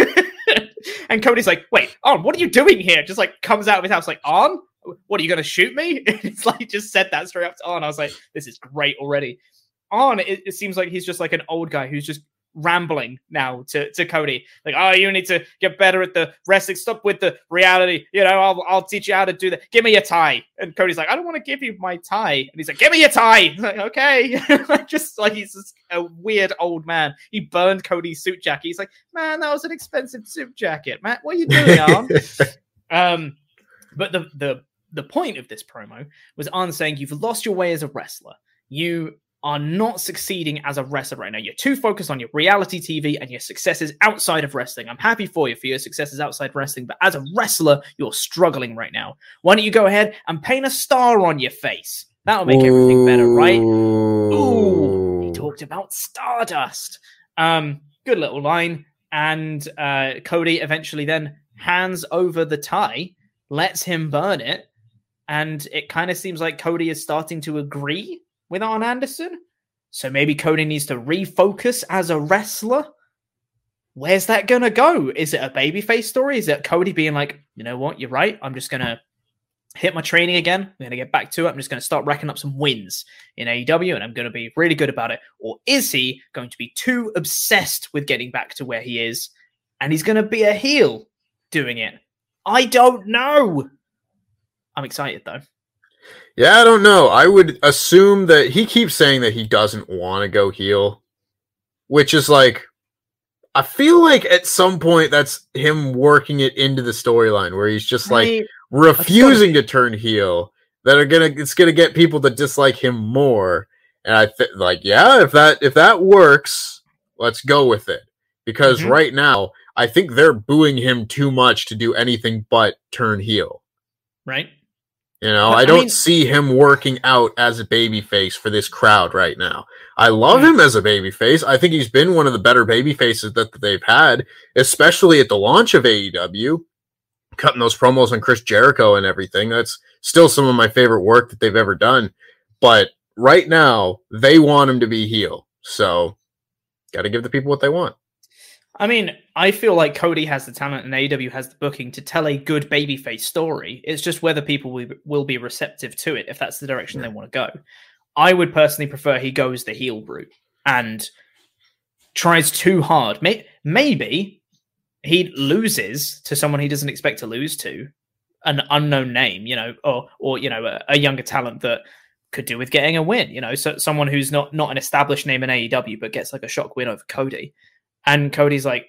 And Cody's like, wait, Arn, what are you doing here? Just like comes out of his house like, Arn, what are you going to shoot me? It's like, just said that straight up to Arn. I was like, this is great already. Arn, it seems like he's just like an old guy who's just rambling now to Cody, like, oh, you need to get better at the wrestling, stop with the reality, I'll teach you how to do that, give me your tie. And Cody's like, I don't want to give you my tie. And he's like, give me your tie. Like, okay. Just like, he's just a weird old man. He burned Cody's suit jacket. He's like, man, that was an expensive suit jacket, Matt, what are you doing, Arn? But the point of this promo was Arn saying, you've lost your way as a wrestler. You are not succeeding as a wrestler right now. You're too focused on your reality TV and your successes outside of wrestling. I'm happy for you for your successes outside wrestling, but as a wrestler, you're struggling right now. Why don't you go ahead and paint a star on your face? That'll make everything better, right? Ooh, he talked about Stardust. Good little line. And Cody eventually then hands over the tie, lets him burn it, and it kind of seems like Cody is starting to agree with Arn Anderson. So maybe Cody needs to refocus as a wrestler. Where's that going to go? Is it a babyface story? Is it Cody being like, you know what, you're right. I'm just going to hit my training again. I'm going to get back to it. I'm just going to start racking up some wins in AEW and I'm going to be really good about it. Or is he going to be too obsessed with getting back to where he is and he's going to be a heel doing it? I don't know. I'm excited though. Yeah, I don't know. I would assume that he keeps saying that he doesn't want to go heel, which is like, I feel like at some point that's him working it into the storyline where he's just like refusing to turn heel. It's gonna get people to dislike him more. And I if that works, let's go with it. Because right now, I think they're booing him too much to do anything but turn heel. Right. I don't see him working out as a babyface for this crowd right now. I love him as a babyface. I think he's been one of the better babyfaces that they've had, especially at the launch of AEW, cutting those promos on Chris Jericho and everything. That's still some of my favorite work that they've ever done. But right now, they want him to be heel. So, got to give the people what they want. I mean, I feel like Cody has the talent and AEW has the booking to tell a good babyface story. It's just whether people will be receptive to it if that's the direction they want to go. I would personally prefer he goes the heel route and tries too hard. Maybe he loses to someone he doesn't expect to lose to, an unknown name, or a younger talent that could do with getting a win. So someone who's not an established name in AEW but gets like a shock win over Cody. And Cody's like,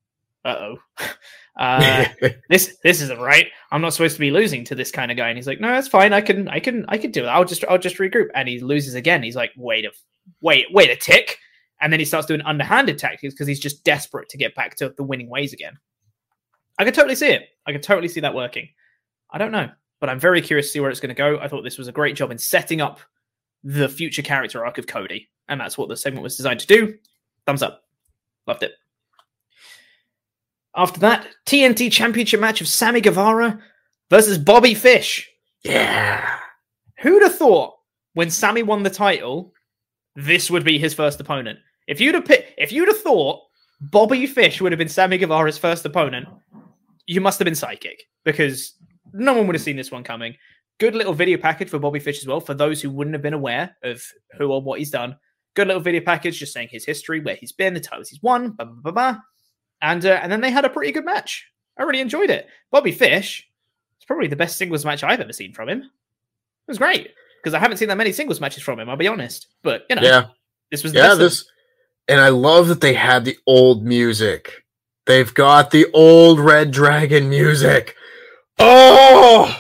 this isn't right. I'm not supposed to be losing to this kind of guy. And he's like, no, that's fine. I can do it. I'll just regroup. And he loses again. He's like, wait a tick. And then he starts doing underhanded tactics because he's just desperate to get back to the winning ways again. I can totally see it. I can totally see that working. I don't know, but I'm very curious to see where it's going to go. I thought this was a great job in setting up the future character arc of Cody. And that's what the segment was designed to do. Thumbs up. Loved it. After that, TNT Championship match of Sammy Guevara versus Bobby Fish. Yeah. Who'd have thought when Sammy won the title, this would be his first opponent? If you'd have thought Bobby Fish would have been Sammy Guevara's first opponent, you must have been psychic because no one would have seen this one coming. Good little video package for Bobby Fish as well, for those who wouldn't have been aware of who or what he's done. Good little video package, just saying his history, where he's been, the titles he's won, blah, blah, blah, blah. And then they had a pretty good match. I really enjoyed it. Bobby Fish, it's probably the best singles match I've ever seen from him. It was great, because I haven't seen that many singles matches from him, I'll be honest. But, this was the best. And I love that they had the old music. They've got the old Red Dragon music. Oh!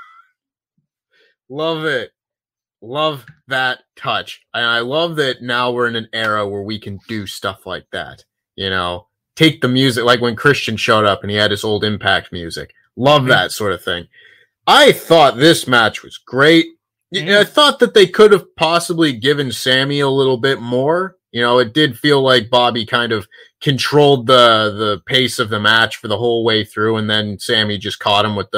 Love it. Love that touch. And I love that now we're in an era where we can do stuff like that. Take the music, like when Christian showed up and he had his old Impact music. Love that sort of thing. I thought this match was great. I thought that they could have possibly given Sammy a little bit more. It did feel like Bobby kind of controlled the pace of the match for the whole way through, and then Sammy just caught him with the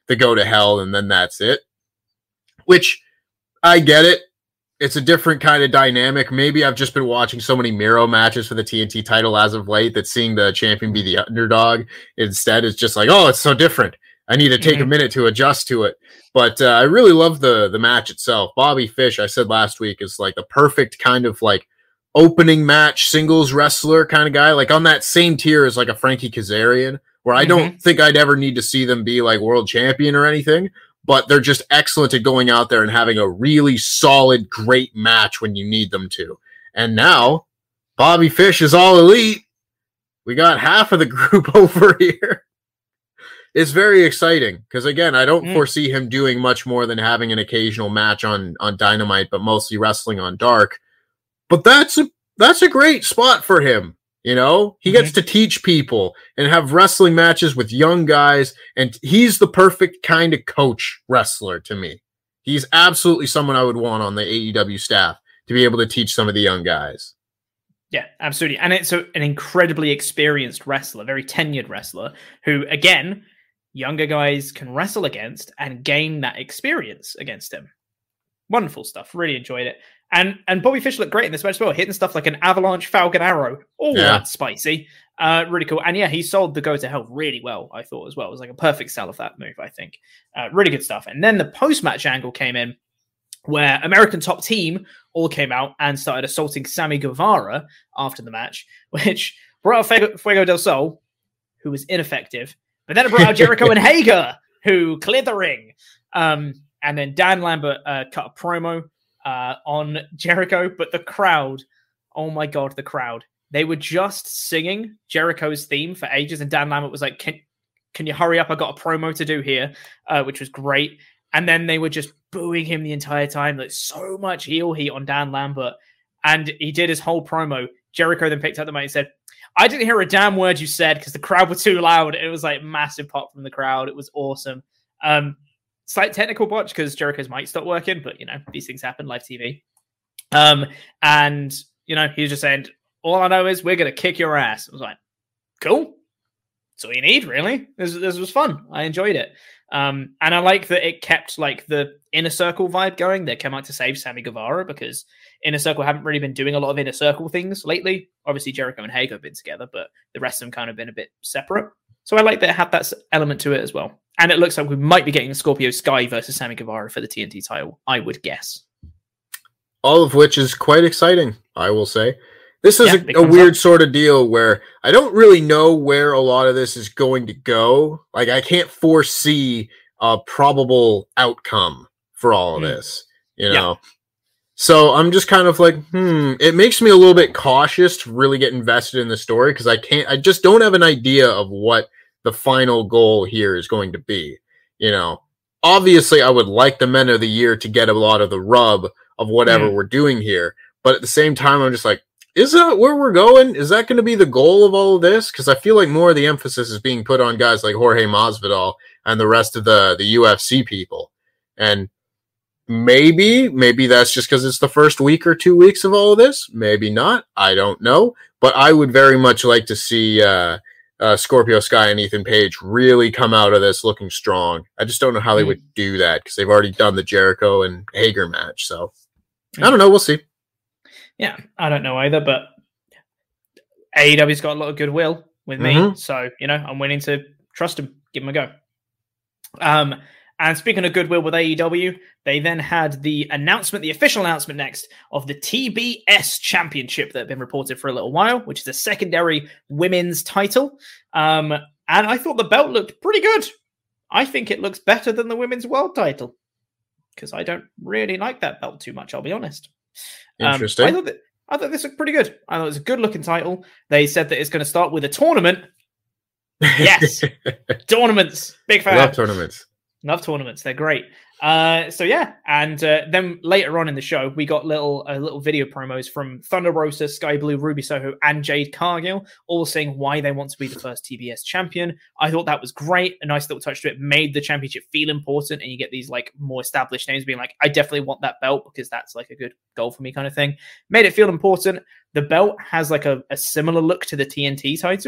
the go to hell and then that's it. Which I get it. It's a different kind of dynamic. Maybe I've just been watching so many Miro matches for the TNT title as of late that seeing the champion be the underdog instead is just like, oh, it's so different. I need to take a minute to adjust to it. But I really love the match itself. Bobby Fish, I said last week, is like the perfect kind of like opening match singles wrestler kind of guy. Like on that same tier as like a Frankie Kazarian, where I don't think I'd ever need to see them be like world champion or anything. But they're just excellent at going out there and having a really solid, great match when you need them to. And now, Bobby Fish is all elite. We got half of the group over here. It's very exciting because, again, I don't foresee him doing much more than having an occasional match on Dynamite, but mostly wrestling on Dark. But that's a great spot for him. You know, he gets to teach people and have wrestling matches with young guys. And he's the perfect kind of coach wrestler to me. He's absolutely someone I would want on the AEW staff to be able to teach some of the young guys. Yeah, absolutely. And it's an incredibly experienced wrestler, very tenured wrestler who, again, younger guys can wrestle against and gain that experience against him. Wonderful stuff. Really enjoyed it. And Bobby Fish looked great in this match as well, hitting stuff like an avalanche Falcon Arrow. Oh, that's spicy. Really cool. And yeah, he sold the go to hell really well, I thought as well. It was like a perfect sell of that move, I think. Really good stuff. And then the post-match angle came in where American Top Team all came out and started assaulting Sammy Guevara after the match, which brought out Fuego del Sol, who was ineffective. But then it brought out Jericho and Hager, who cleared the ring. And then Dan Lambert cut a promo on Jericho, but the crowd, oh my God, the crowd. They were just singing Jericho's theme for ages, and Dan Lambert was like, can you hurry up? I got a promo to do here, which was great. And then they were just booing him the entire time. Like so much heel heat on Dan Lambert. And he did his whole promo. Jericho then picked up the mic and said, I didn't hear a damn word you said because the crowd were too loud. It was like massive pop from the crowd. It was awesome. Slight technical botch because Jericho's mic stopped working, but, you know, these things happen, live TV. And, you know, he was just saying, all I know is we're going to kick your ass. I was like, cool. That's all you need, really. This was fun. I enjoyed it. And I like that it kept, like, the Inner Circle vibe going. They came out to save Sammy Guevara because Inner Circle haven't really been doing a lot of Inner Circle things lately. Obviously, Jericho and Hager have been together, but the rest of them kind of been a bit separate. So I like that it had that element to it as well. And it looks like we might be getting Scorpio Sky versus Sammy Guevara for the TNT title, I would guess. All of which is quite exciting, I will say. This is a weird sort of deal where I don't really know where a lot of this is going to go. Like, I can't foresee a probable outcome for all of this, you know? Yeah. So I'm just kind of like, it makes me a little bit cautious to really get invested in the story because I just don't have an idea of what the final goal here is going to be. You know, obviously I would like the Men of the Year to get a lot of the rub of whatever we're doing here. But at the same time, I'm just like, is that where we're going? Is that going to be the goal of all of this? Because I feel like more of the emphasis is being put on guys like Jorge Masvidal and the rest of the UFC people. And maybe that's just because it's the first week or 2 weeks of all of this. Maybe not. I don't know. But I would very much like to see Scorpio Sky and Ethan Page really come out of this looking strong. I just don't know how they would do that because they've already done the Jericho and Hager match. So I don't know. We'll see. Yeah, I don't know either, but AEW's got a lot of goodwill with me. So, you know, I'm willing to trust him, give him a go. And speaking of goodwill with AEW, they then had the official announcement next of the TBS Championship that had been reported for a little while, which is a secondary women's title. And I thought the belt looked pretty good. I think it looks better than the women's world title because I don't really like that belt too much, I'll be honest. Interesting. I thought this looked pretty good. I thought it was a good looking title. They said that it's going to start with a tournament. Yes. Tournaments. Big fan. Love tournaments. They're great. So yeah. And then later on in the show, we got little video promos from Thunder Rosa, Sky Blue, Ruby Soho, and Jade Cargill, all saying why they want to be the first TBS champion. I thought that was great. A nice little touch to it. Made the championship feel important, and you get these like more established names being like, I definitely want that belt because that's like a good goal for me kind of thing. Made it feel important. The belt has like a similar look to the TNT title.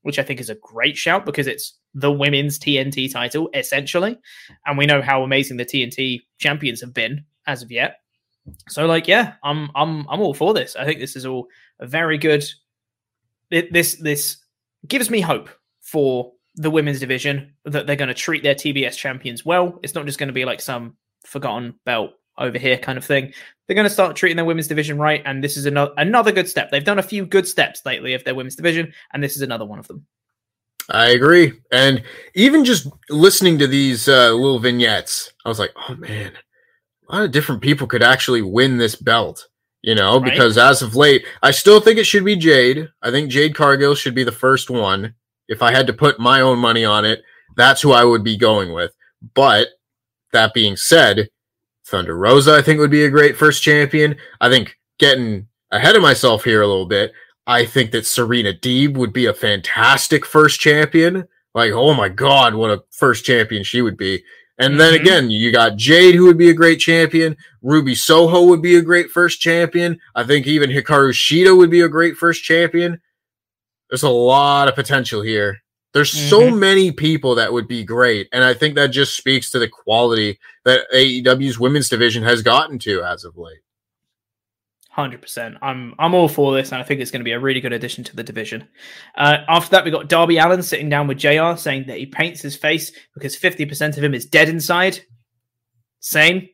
which I think is a great shout because it's the women's TNT title, essentially. And we know how amazing the TNT champions have been as of yet. So, like, yeah, I'm all for this. I think this is all a very good. This gives me hope for the women's division that they're going to treat their TBS champions well. It's not just going to be like some forgotten belt over here kind of thing. They're going to start treating their women's division right, and this is another good step. They've done a few good steps lately of their women's division, and this is another one of them. I agree. And even just listening to these little vignettes, I was like, oh man, a lot of different people could actually win this belt, right? Because as of late, I still think it should be Jade. I think Jade Cargill should be the first one. If I had to put my own money on it, that's who I would be going with. But that being said, Thunder Rosa, I think, would be a great first champion. I think, getting ahead of myself here a little bit, I think that Serena Deeb would be a fantastic first champion. Like, oh my God, what a first champion she would be. And then again, you got Jade, who would be a great champion. Ruby Soho would be a great first champion. I think even Hikaru Shida would be a great first champion. There's a lot of potential here. There's so many people that would be great. And I think that just speaks to the quality that AEW's women's division has gotten to as of late. 100%. I'm all for this, and I think it's going to be a really good addition to the division. After that, we got Darby Allin sitting down with JR saying that he paints his face because 50% of him is dead inside. Same.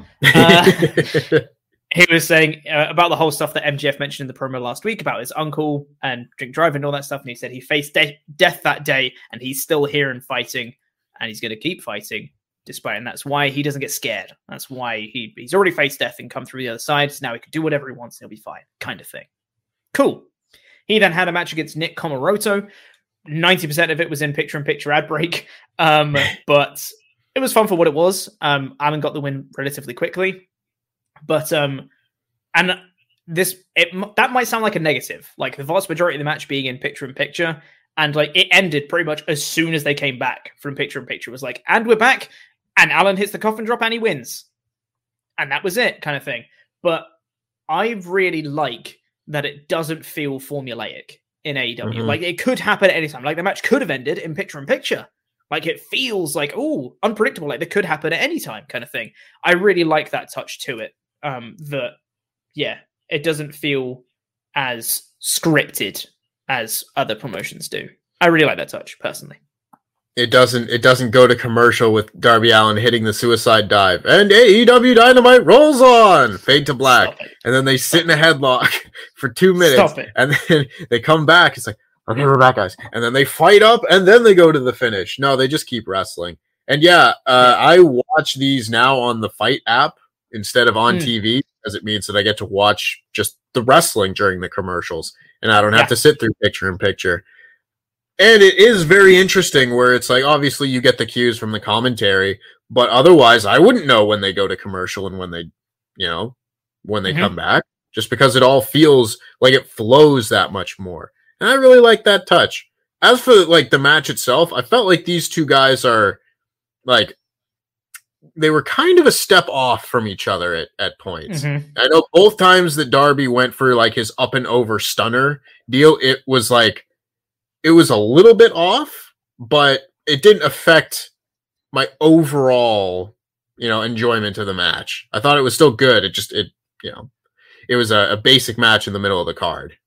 He was saying about the whole stuff that MJF mentioned in the promo last week about his uncle and drink driving and all that stuff. And he said he faced death that day and he's still here and fighting and he's going to keep fighting despite. And that's why he doesn't get scared. That's why he's already faced death and come through the other side. So now he can do whatever he wants and he'll be fine, kind of thing. Cool. He then had a match against Nick Comoroto. 90% of it was in picture-in-picture ad break. But it was fun for what it was. Alan got the win relatively quickly. But and that might sound like a negative, like the vast majority of the match being in picture-in-picture, and like it ended pretty much as soon as they came back from picture-in-picture. It was like, and we're back, and Alan hits the coffin drop and he wins, and that was it, kind of thing. But I really like that it doesn't feel formulaic in AEW. Like it could happen at any time. Like the match could have ended in picture-in-picture. Like it feels like unpredictable. Like it could happen at any time, kind of thing. I really like that touch to it. It doesn't feel as scripted as other promotions do. I really like that touch, personally. It doesn't go to commercial with Darby Allin hitting the suicide dive and AEW Dynamite rolls on, fade to black, and then they sit in a headlock for 2 minutes, and then they come back. It's like, okay, we're back, guys, and then they fight up, and then they go to the finish. No, they just keep wrestling. And I watch these now on the Fight app instead of on TV, because it means that I get to watch just the wrestling during the commercials, and I don't have to sit through picture-in-picture. And it is very interesting where it's like, obviously you get the cues from the commentary, but otherwise I wouldn't know when they go to commercial and when they, when they come back, just because it all feels like it flows that much more. And I really like that touch. As for like the match itself, I felt like these two guys are like, they were kind of a step off from each other at points. I know both times that Darby went for like his up and over stunner deal, it was a little bit off, but it didn't affect my overall, enjoyment of the match. I thought it was still good. It was a basic match in the middle of the card.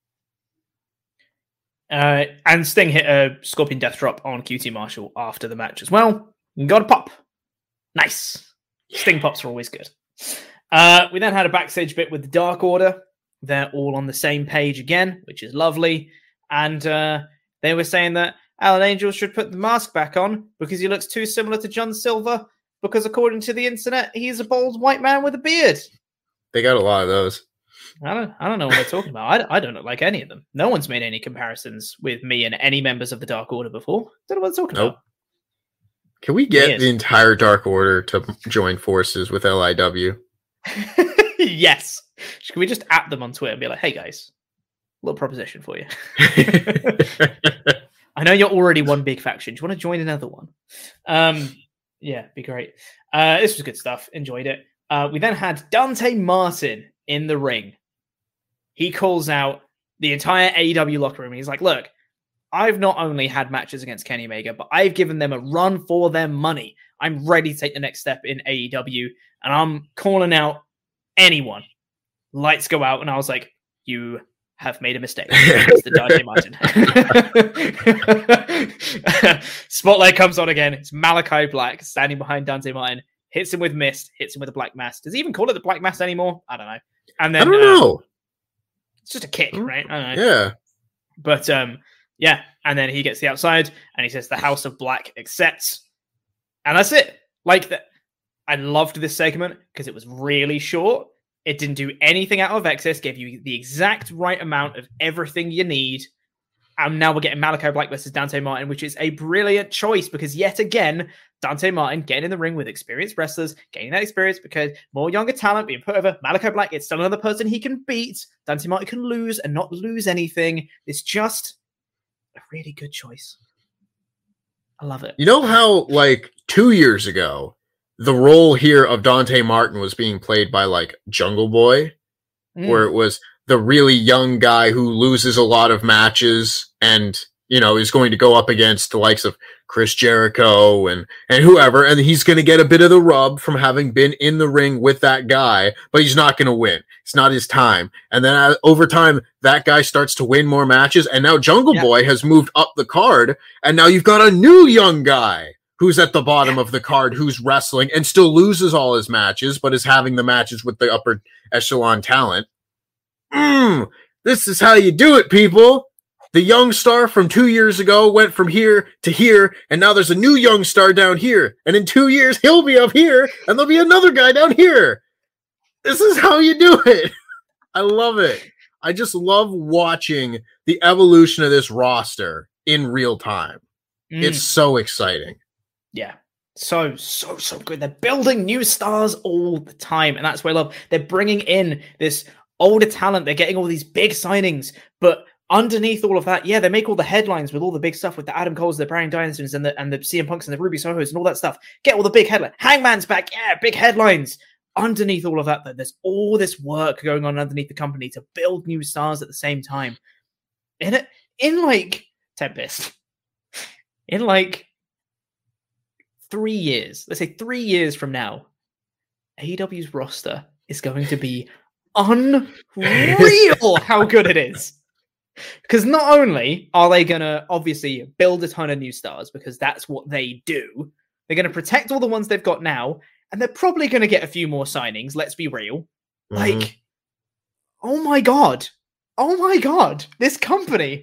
And Sting hit a Scorpion Death Drop on QT Marshall after the match as well. Got a pop. Nice. Sting pops are always good. We then had a backstage bit with the Dark Order. They're all on the same page again, which is lovely. And they were saying that Alan Angel should put the mask back on because he looks too similar to John Silver, because according to the internet, he's a bald white man with a beard. They got a lot of those. I don't know what they're talking about. I don't look like any of them. No one's made any comparisons with me and any members of the Dark Order before. Don't know what they're talking about. Can we get the entire Dark Order to join forces with LIW? Yes. Can we just at them on Twitter and be like, hey guys, little proposition for you. I know you're already one big faction. Do you want to join another one? Be great. This was good stuff. Enjoyed it. We then had Dante Martin in the ring. He calls out the entire AEW locker room. He's like, look, I've not only had matches against Kenny Omega, but I've given them a run for their money. I'm ready to take the next step in AEW, and I'm calling out anyone. Lights go out, and I was like, you have made a mistake. It's the Dante Martin. Spotlight comes on again. It's Malachi Black standing behind Dante Martin. Hits him with mist. Hits him with a black mass. Does he even call it the black mass anymore? I don't know. And then I don't know. It's just a kick, right? I don't know. Yeah. But yeah. And then he gets the outside, and he says the House of Black accepts. And that's it. Like that. I loved this segment because it was really short. It didn't do anything out of excess, gave you the exact right amount of everything you need. And now we're getting Malachi Black versus Dante Martin, which is a brilliant choice because yet again, Dante Martin getting in the ring with experienced wrestlers, gaining that experience because more younger talent being put over. Malachi Black, it's still another person he can beat. Dante Martin can lose and not lose anything. It's just a really good choice. I love it. You know how, like, 2 years ago, the role here of Dante Martin was being played by, like, Jungle Boy, where it was the really young guy who loses a lot of matches and, you know, is going to go up against the likes of Chris Jericho and whoever, and he's going to get a bit of the rub from having been in the ring with that guy, but he's not going to win. It's not his time. And then over time, that guy starts to win more matches, and now Jungle Boy has moved up the card, and now you've got a new young guy who's at the bottom of the card, who's wrestling and still loses all his matches, but is having the matches with the upper echelon talent. This is how you do it, people. The young star from 2 years ago went from here to here, and now there's a new young star down here. And in 2 years, he'll be up here, and there'll be another guy down here. This is how you do it. I love it. I just love watching the evolution of this roster in real time. It's so exciting. Yeah. So good. They're building new stars all the time. And that's what I love. They're bringing in this older talent. They're getting all these big signings. But underneath all of that, yeah, they make all the headlines with all the big stuff with the Adam Coles, the Bryan Dynasties, and the CM Punks and the Ruby Sohos and all that stuff. Get all the big headlines. Hangman's back. Yeah, big headlines. Underneath all of that, though, there's all this work going on underneath the company to build new stars at the same time. In like Tempest, in like 3 years, let's say 3 years from now, AEW's roster is going to be unreal how good it is. Because not only are they going to obviously build a ton of new stars, because that's what they do, they're going to protect all the ones they've got now, and they're probably going to get a few more signings, let's be real. Like, oh my God, this company,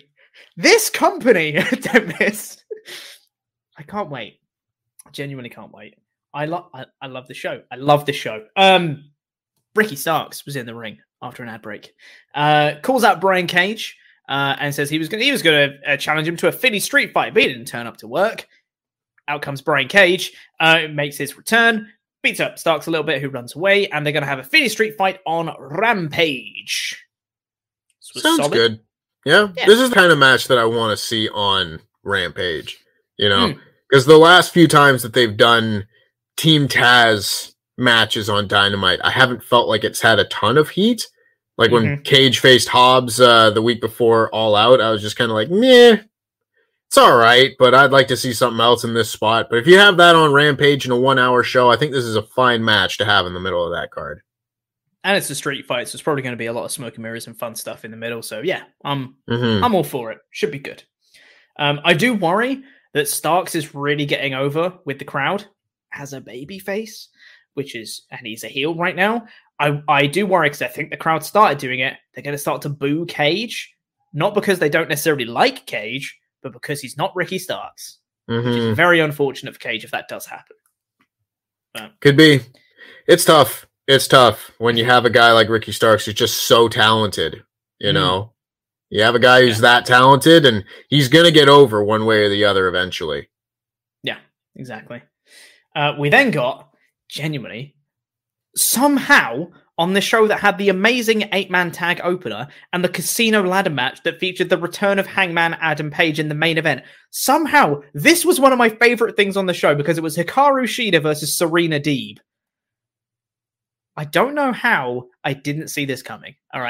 Tempest. I can't wait. I genuinely can't wait. I love the show. I love this show. Ricky Starks was in the ring after an ad break. Calls out Brian Cage and says he was going to challenge him to a Philly street fight, but he didn't turn up to work. Out comes Brian Cage, makes his return, beats up Starks a little bit, who runs away, and they're going to have a Philly street fight on Rampage. Sounds good. Yeah, this is the kind of match that I want to see on Rampage, you know, because the last few times that they've done Team Taz matches on Dynamite, I haven't felt like it's had a ton of heat. Like when Cage faced Hobbs the week before All Out, I was just kind of like, meh, it's all right, but I'd like to see something else in this spot. But if you have that on Rampage in a 1 hour show, I think this is a fine match to have in the middle of that card. And it's a street fight, so it's probably going to be a lot of smoke and mirrors and fun stuff in the middle. So yeah, I'm all for it. Should be good. I do worry that Starks is really getting over with the crowd as a babyface, and he's a heel right now. I do worry because I think the crowd started doing it. They're going to start to boo Cage, not because they don't necessarily like Cage, but because he's not Ricky Starks, which is very unfortunate for Cage if that does happen. Could be. It's tough. It's tough when you have a guy like Ricky Starks who's just so talented, you know? You have a guy who's that talented, and he's going to get over one way or the other eventually. Yeah, exactly. We then got, genuinely, somehow, on the show that had the amazing 8-man tag opener and the casino ladder match that featured the return of Hangman Adam Page in the main event. Somehow, this was one of my favorite things on the show because it was Hikaru Shida versus Serena Deeb. I don't know how I didn't see this coming, all right?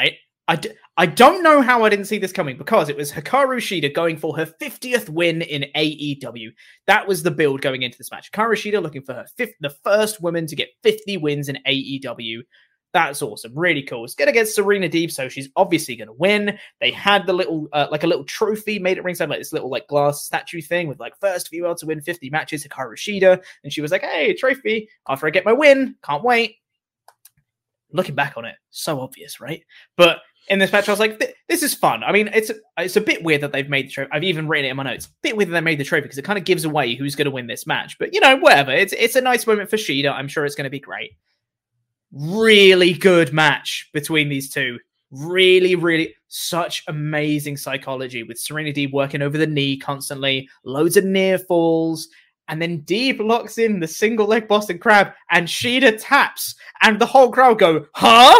I don't know how I didn't see this coming, because it was Hikaru Shida going for her 50th win in AEW. That was the build going into this match. Hikaru Shida looking for her the first woman to get 50 wins in AEW. That's awesome. Really cool. It's going to get Serena Deeb, so she's obviously going to win. They had the little, like a little trophy made at ringside, like this little like glass statue thing with like first female to win 50 matches, Hikaru Shida. And she was like, hey, trophy, after I get my win. Can't wait. Looking back on it, so obvious, right? But in this match, I was like, this is fun. I mean, it's a bit weird that they've made the trophy. I've even written it in my notes. A bit weird that they made the trophy because it kind of gives away who's going to win this match. But, whatever. It's a nice moment for Shida. I'm sure it's going to be great. Really good match between these two. Really, really, such amazing psychology with Serena Deeb working over the knee constantly. Loads of near falls. And then Deeb locks in the single leg Boston Crab and Shida taps. And the whole crowd go, huh?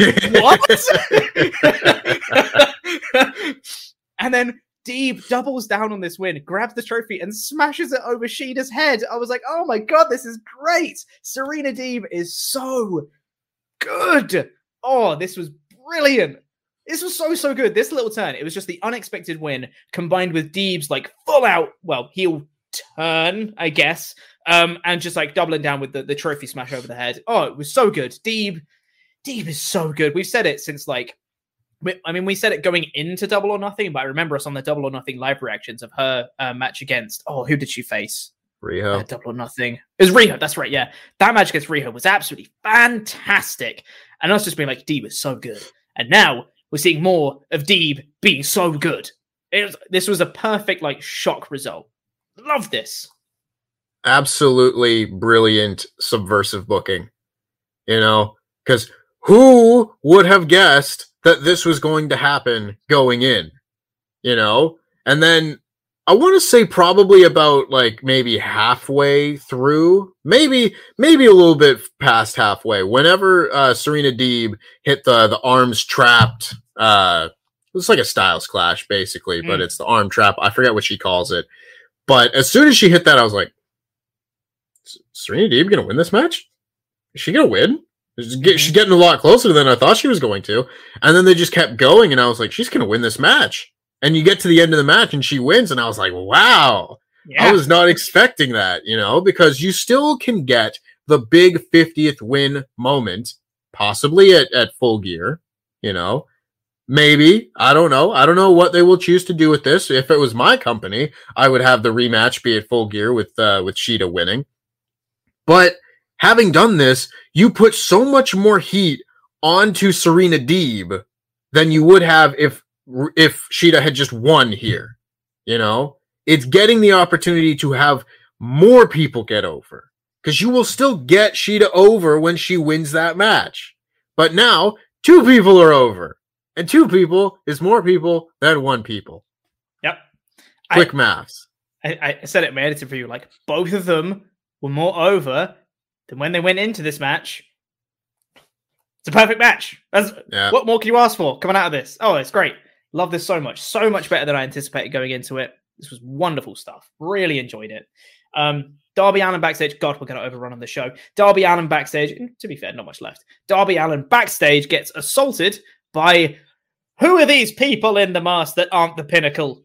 What? And then Deeb doubles down on this win, grabs the trophy and smashes it over Shida's head. I was like, oh my God, this is great. Serena Deeb is so good. Oh, this was brilliant. This was so good. This little turn, it was just the unexpected win combined with Deeb's like full out, heel turn, I guess, and just like doubling down with the trophy smash over the head. Oh, it was so good. Deeb is so good. We've said it since we said it going into Double or Nothing, but I remember us on the Double or Nothing live reactions of her match against, who did she face? Riho. Double or Nothing. It was Riho, that's right, yeah. That match against Riho was absolutely fantastic. And us just being like, Deeb is so good. And now we're seeing more of Deeb being so good. This was a perfect shock result. Love this. Absolutely brilliant subversive booking. Because who would have guessed that this was going to happen going in? And then I want to say probably about maybe halfway through, maybe a little bit past halfway, whenever Serena Deeb hit the arms trapped, it's like a Styles Clash basically, but it's the arm trap. I forget what she calls it. But as soon as she hit that, I was like, Serena Deeb going to win this match? Is she going to win? She's getting a lot closer than I thought she was going to. And then they just kept going, and I was like, she's going to win this match. And you get to the end of the match, and she wins, and I was like, wow. Yeah. I was not expecting that, because you still can get the big 50th win moment, possibly at Full Gear, Maybe. I don't know. I don't know what they will choose to do with this. If it was my company, I would have the rematch be at Full Gear with Shida winning. But having done this, you put so much more heat onto Serena Deeb than you would have if Shida had just won here. It's getting the opportunity to have more people get over, because you will still get Shida over when she wins that match. But now 2 people are over. And 2 people is more people than 1 people. Yep. Quick maths. I said it in my editing for you. Both of them were more over than when they went into this match. It's a perfect match. What more can you ask for coming out of this? Oh, it's great. Love this so much. So much better than I anticipated going into it. This was wonderful stuff. Really enjoyed it. Darby Allin backstage. God, we're going to overrun on the show. Darby Allin backstage. To be fair, not much left. Darby Allin backstage gets assaulted by... Who are these people in the mask that aren't the Pinnacle?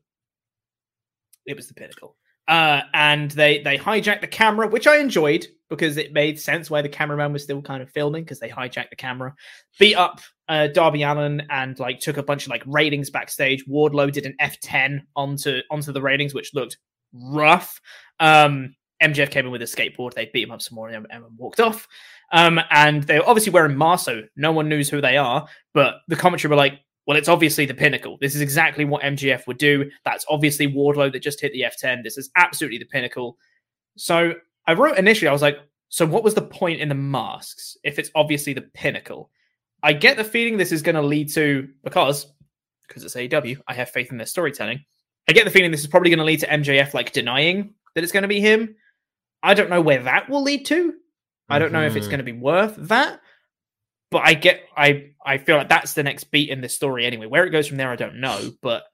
It was the Pinnacle. And they hijacked the camera, which I enjoyed because it made sense why the cameraman was still kind of filming, because they hijacked the camera. Beat up Darby Allin and took a bunch of ratings backstage. Wardlow did an F10 onto the ratings, which looked rough. MJF came in with a skateboard. They beat him up some more and walked off. And they were obviously wearing masks, so no one knows who they are. But the commentary were like, well, it's obviously the Pinnacle. This is exactly what MJF would do. That's obviously Wardlow that just hit the F10. This is absolutely the Pinnacle. So I wrote initially, I was like, so what was the point in the masks if it's obviously the Pinnacle? I get the feeling this is going to lead to, because it's AEW, I have faith in their storytelling. I get the feeling this is probably going to lead to MJF denying that it's going to be him. I don't know where that will lead to. I don't know if it's going to be worth that. But I feel like that's the next beat in this story anyway. Where it goes from there, I don't know. But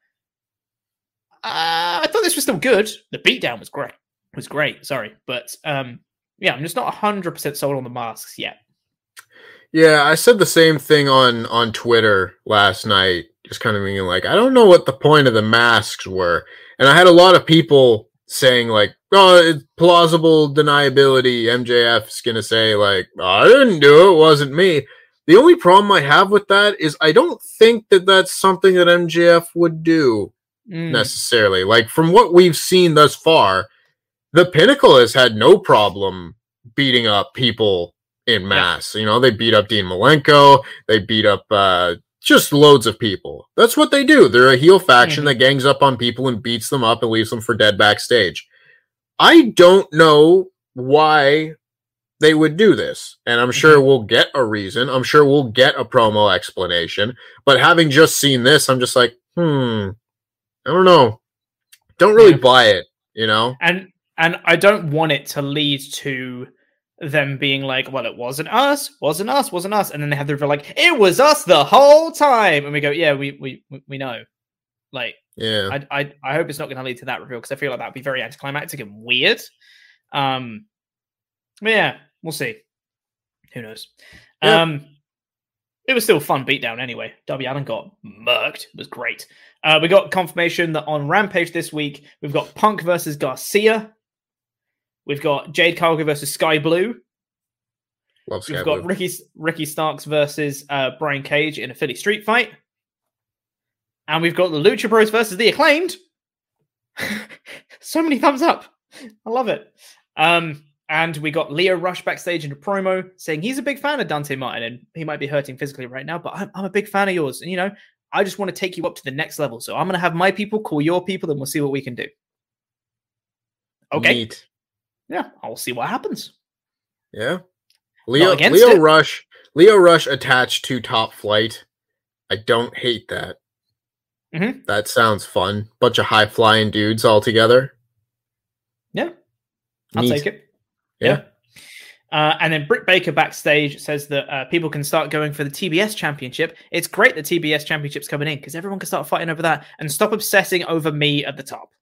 I thought this was still good. The beatdown was great. Sorry. But I'm just not 100% sold on the masks yet. Yeah, I said the same thing on Twitter last night, just kind of being like, I don't know what the point of the masks were. And I had a lot of people saying like, oh, it's plausible deniability. MJF's going to say like, oh, I didn't do it. It wasn't me. The only problem I have with that is I don't think that that's something that MJF would do necessarily. Like from what we've seen thus far, the Pinnacle has had no problem beating up people in mass. You know, they beat up Dean Malenko. They beat up just loads of people. That's what they do. They're a heel faction that gangs up on people and beats them up and leaves them for dead backstage. I don't know why they would do this. And I'm sure we'll get a reason. I'm sure we'll get a promo explanation. But having just seen this, I'm just like, I don't know. Don't really buy it, you know? And I don't want it to lead to them being like, well, it wasn't us. And then they have the reveal like, it was us the whole time. And we go, yeah, we know. Like, yeah, I hope it's not going to lead to that reveal because I feel like that would be very anticlimactic and weird. But yeah, we'll see. Who knows? Yeah. It was still a fun beatdown anyway. Darby Allin got murked. It was great. We got confirmation that on Rampage this week, we've got Punk versus Garcia. We've got Jade Cargill versus Sky Blue. Love Sky We've Blue. got Ricky Starks versus Brian Cage in a Philly street fight. And we've got the Lucha Bros versus the Acclaimed. So many thumbs up. I love it. And we got Leo Rush backstage in a promo saying he's a big fan of Dante Martin and he might be hurting physically right now, but I'm a big fan of yours. And, you know, I just want to take you up to the next level. So I'm going to have my people call your people and we'll see what we can do. Okay. Neat. Yeah, I'll see what happens. Yeah. Leo Rush attached to Top Flight. I don't hate that. Mm-hmm. That sounds fun. Bunch of high-flying dudes all together. Yeah. I'll take it. Yeah. And then Britt Baker backstage says that people can start going for the TBS Championship. It's great that TBS Championship's coming in because everyone can start fighting over that and stop obsessing over me at the top.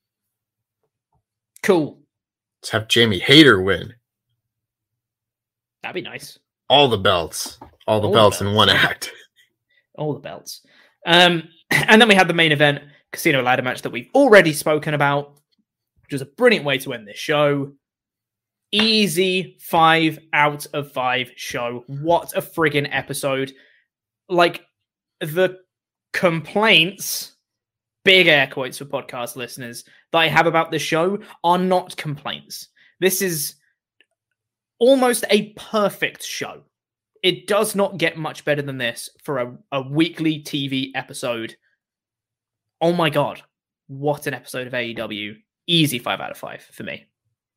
Cool. Let's have Jamie Hayter win. That'd be nice. All the belts. All the belts in one act. All the belts. And then we had the main event, Casino Ladder match that we've already spoken about, which was a brilliant way to end this show. Easy 5 out of 5 show. What a friggin' episode. Like, the complaints, big air quotes for podcast listeners, that I have about this show are not complaints. This is almost a perfect show. It does not get much better than this for a weekly TV episode. Oh my God. What an episode of AEW. Easy 5 out of 5 for me.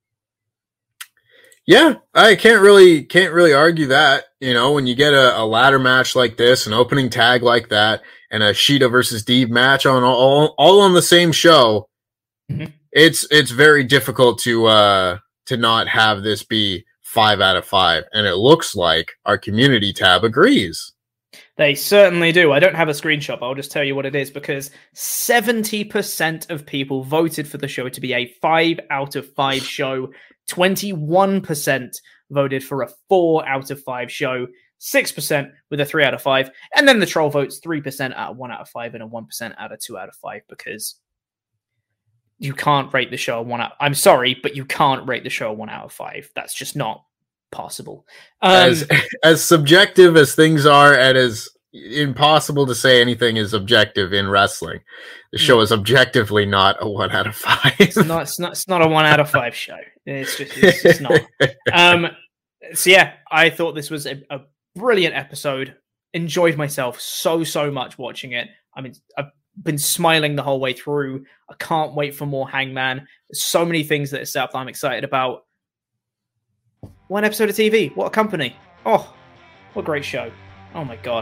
Yeah, I can't really argue that. You know, when you get a ladder match like this, an opening tag like that, and a Shida versus Deeb match on all on the same show, it's very difficult to not have this be 5 out of 5. And it looks like our community tab agrees. They certainly do. I don't have a screenshot, but I'll just tell you what it is because 70% of people voted for the show to be a 5 out of 5 show. 21% voted for a 4 out of 5 show. 6% with a 3 out of 5. And then the troll votes 3% out of 1 out of 5 and a 1% out of 2 out of 5 because you can't rate the show 1 out. I'm sorry, but you can't rate the show 1 out of 5. That's just not possible. As subjective as things are, and as impossible to say anything is objective in wrestling, the show is objectively not a 1 out of 5. It's not a 1 out of 5 show. It's just not. So yeah, I thought this was a brilliant episode. Enjoyed myself so much watching it. I mean, I've been smiling the whole way through. I can't wait for more Hangman. There's so many things that are set up that I'm excited about. 1 episode of TV. What a company. Oh, what a great show. Oh my God.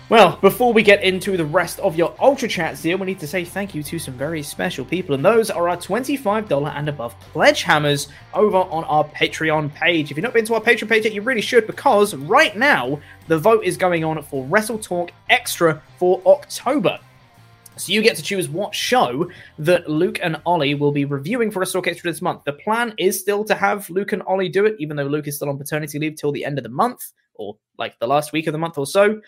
Well, before we get into the rest of your Ultra Chats here, we need to say thank you to some very special people, and those are our $25 and above pledge hammers over on our Patreon page. If you've not been to our Patreon page yet, you really should, because right now, the vote is going on for Wrestle Talk Extra for October. So you get to choose what show that Luke and Ollie will be reviewing for Wrestle Talk Extra this month. The plan is still to have Luke and Ollie do it, even though Luke is still on paternity leave till the end of the month, or like the last week of the month or so.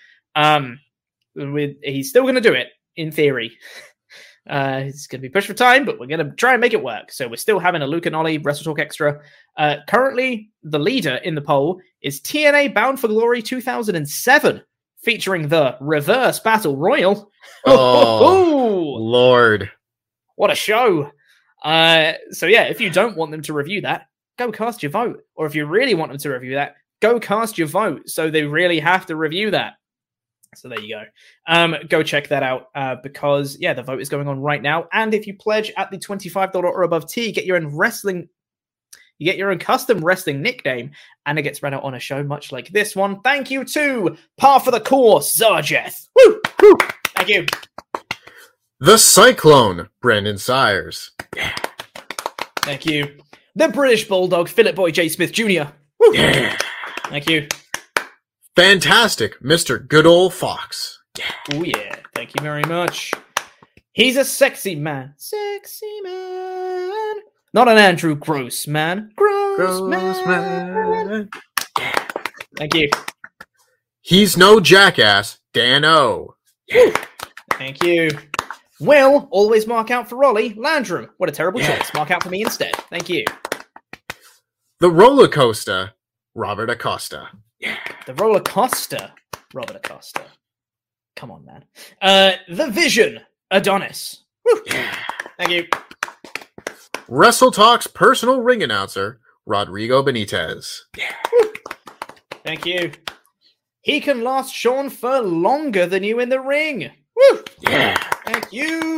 He's still going to do it in theory. It's going to be pushed for time, but we're going to try and make it work. So we're still having a Luke and Ollie Wrestle Talk Extra. Currently, the leader in the poll is TNA Bound for Glory 2007, featuring the Reverse Battle Royal. Oh, Lord. What a show. So yeah, if you don't want them to review that, go cast your vote. Or if you really want them to review that, go cast your vote. So they really have to review that. So there you go. Go check that out because, yeah, the vote is going on right now. And if you pledge at the $25 or above tier, you get your own custom wrestling nickname, and it gets read out on a show much like this one. Thank you to Par for the Course, Zarjeth. Woo! Woo! Thank you. The Cyclone, Brandon Sires. Yeah. Thank you. The British Bulldog, Philip Boy J. Smith Jr. Woo! Yeah. Thank you. Fantastic, Mr. Good Old Fox. Yeah. Oh, yeah. Thank you very much. He's a sexy man. Sexy man. Not an Andrew Gross man. Gross man. Yeah. Thank you. He's no jackass. Dan O. Yeah. Thank you. Will always mark out for Rolly. Landrum. What a terrible choice. Mark out for me instead. Thank you. The Roller Coaster, Robert Acosta. Yeah. The Roller Coaster, Robert Acosta. Come on, man. The Vision, Adonis. Woo. Yeah. Thank you. Wrestle Talk's personal ring announcer, Rodrigo Benitez. Yeah. Woo. Thank you. He can last Sean for longer than you in the ring. Woo. Yeah. Thank you.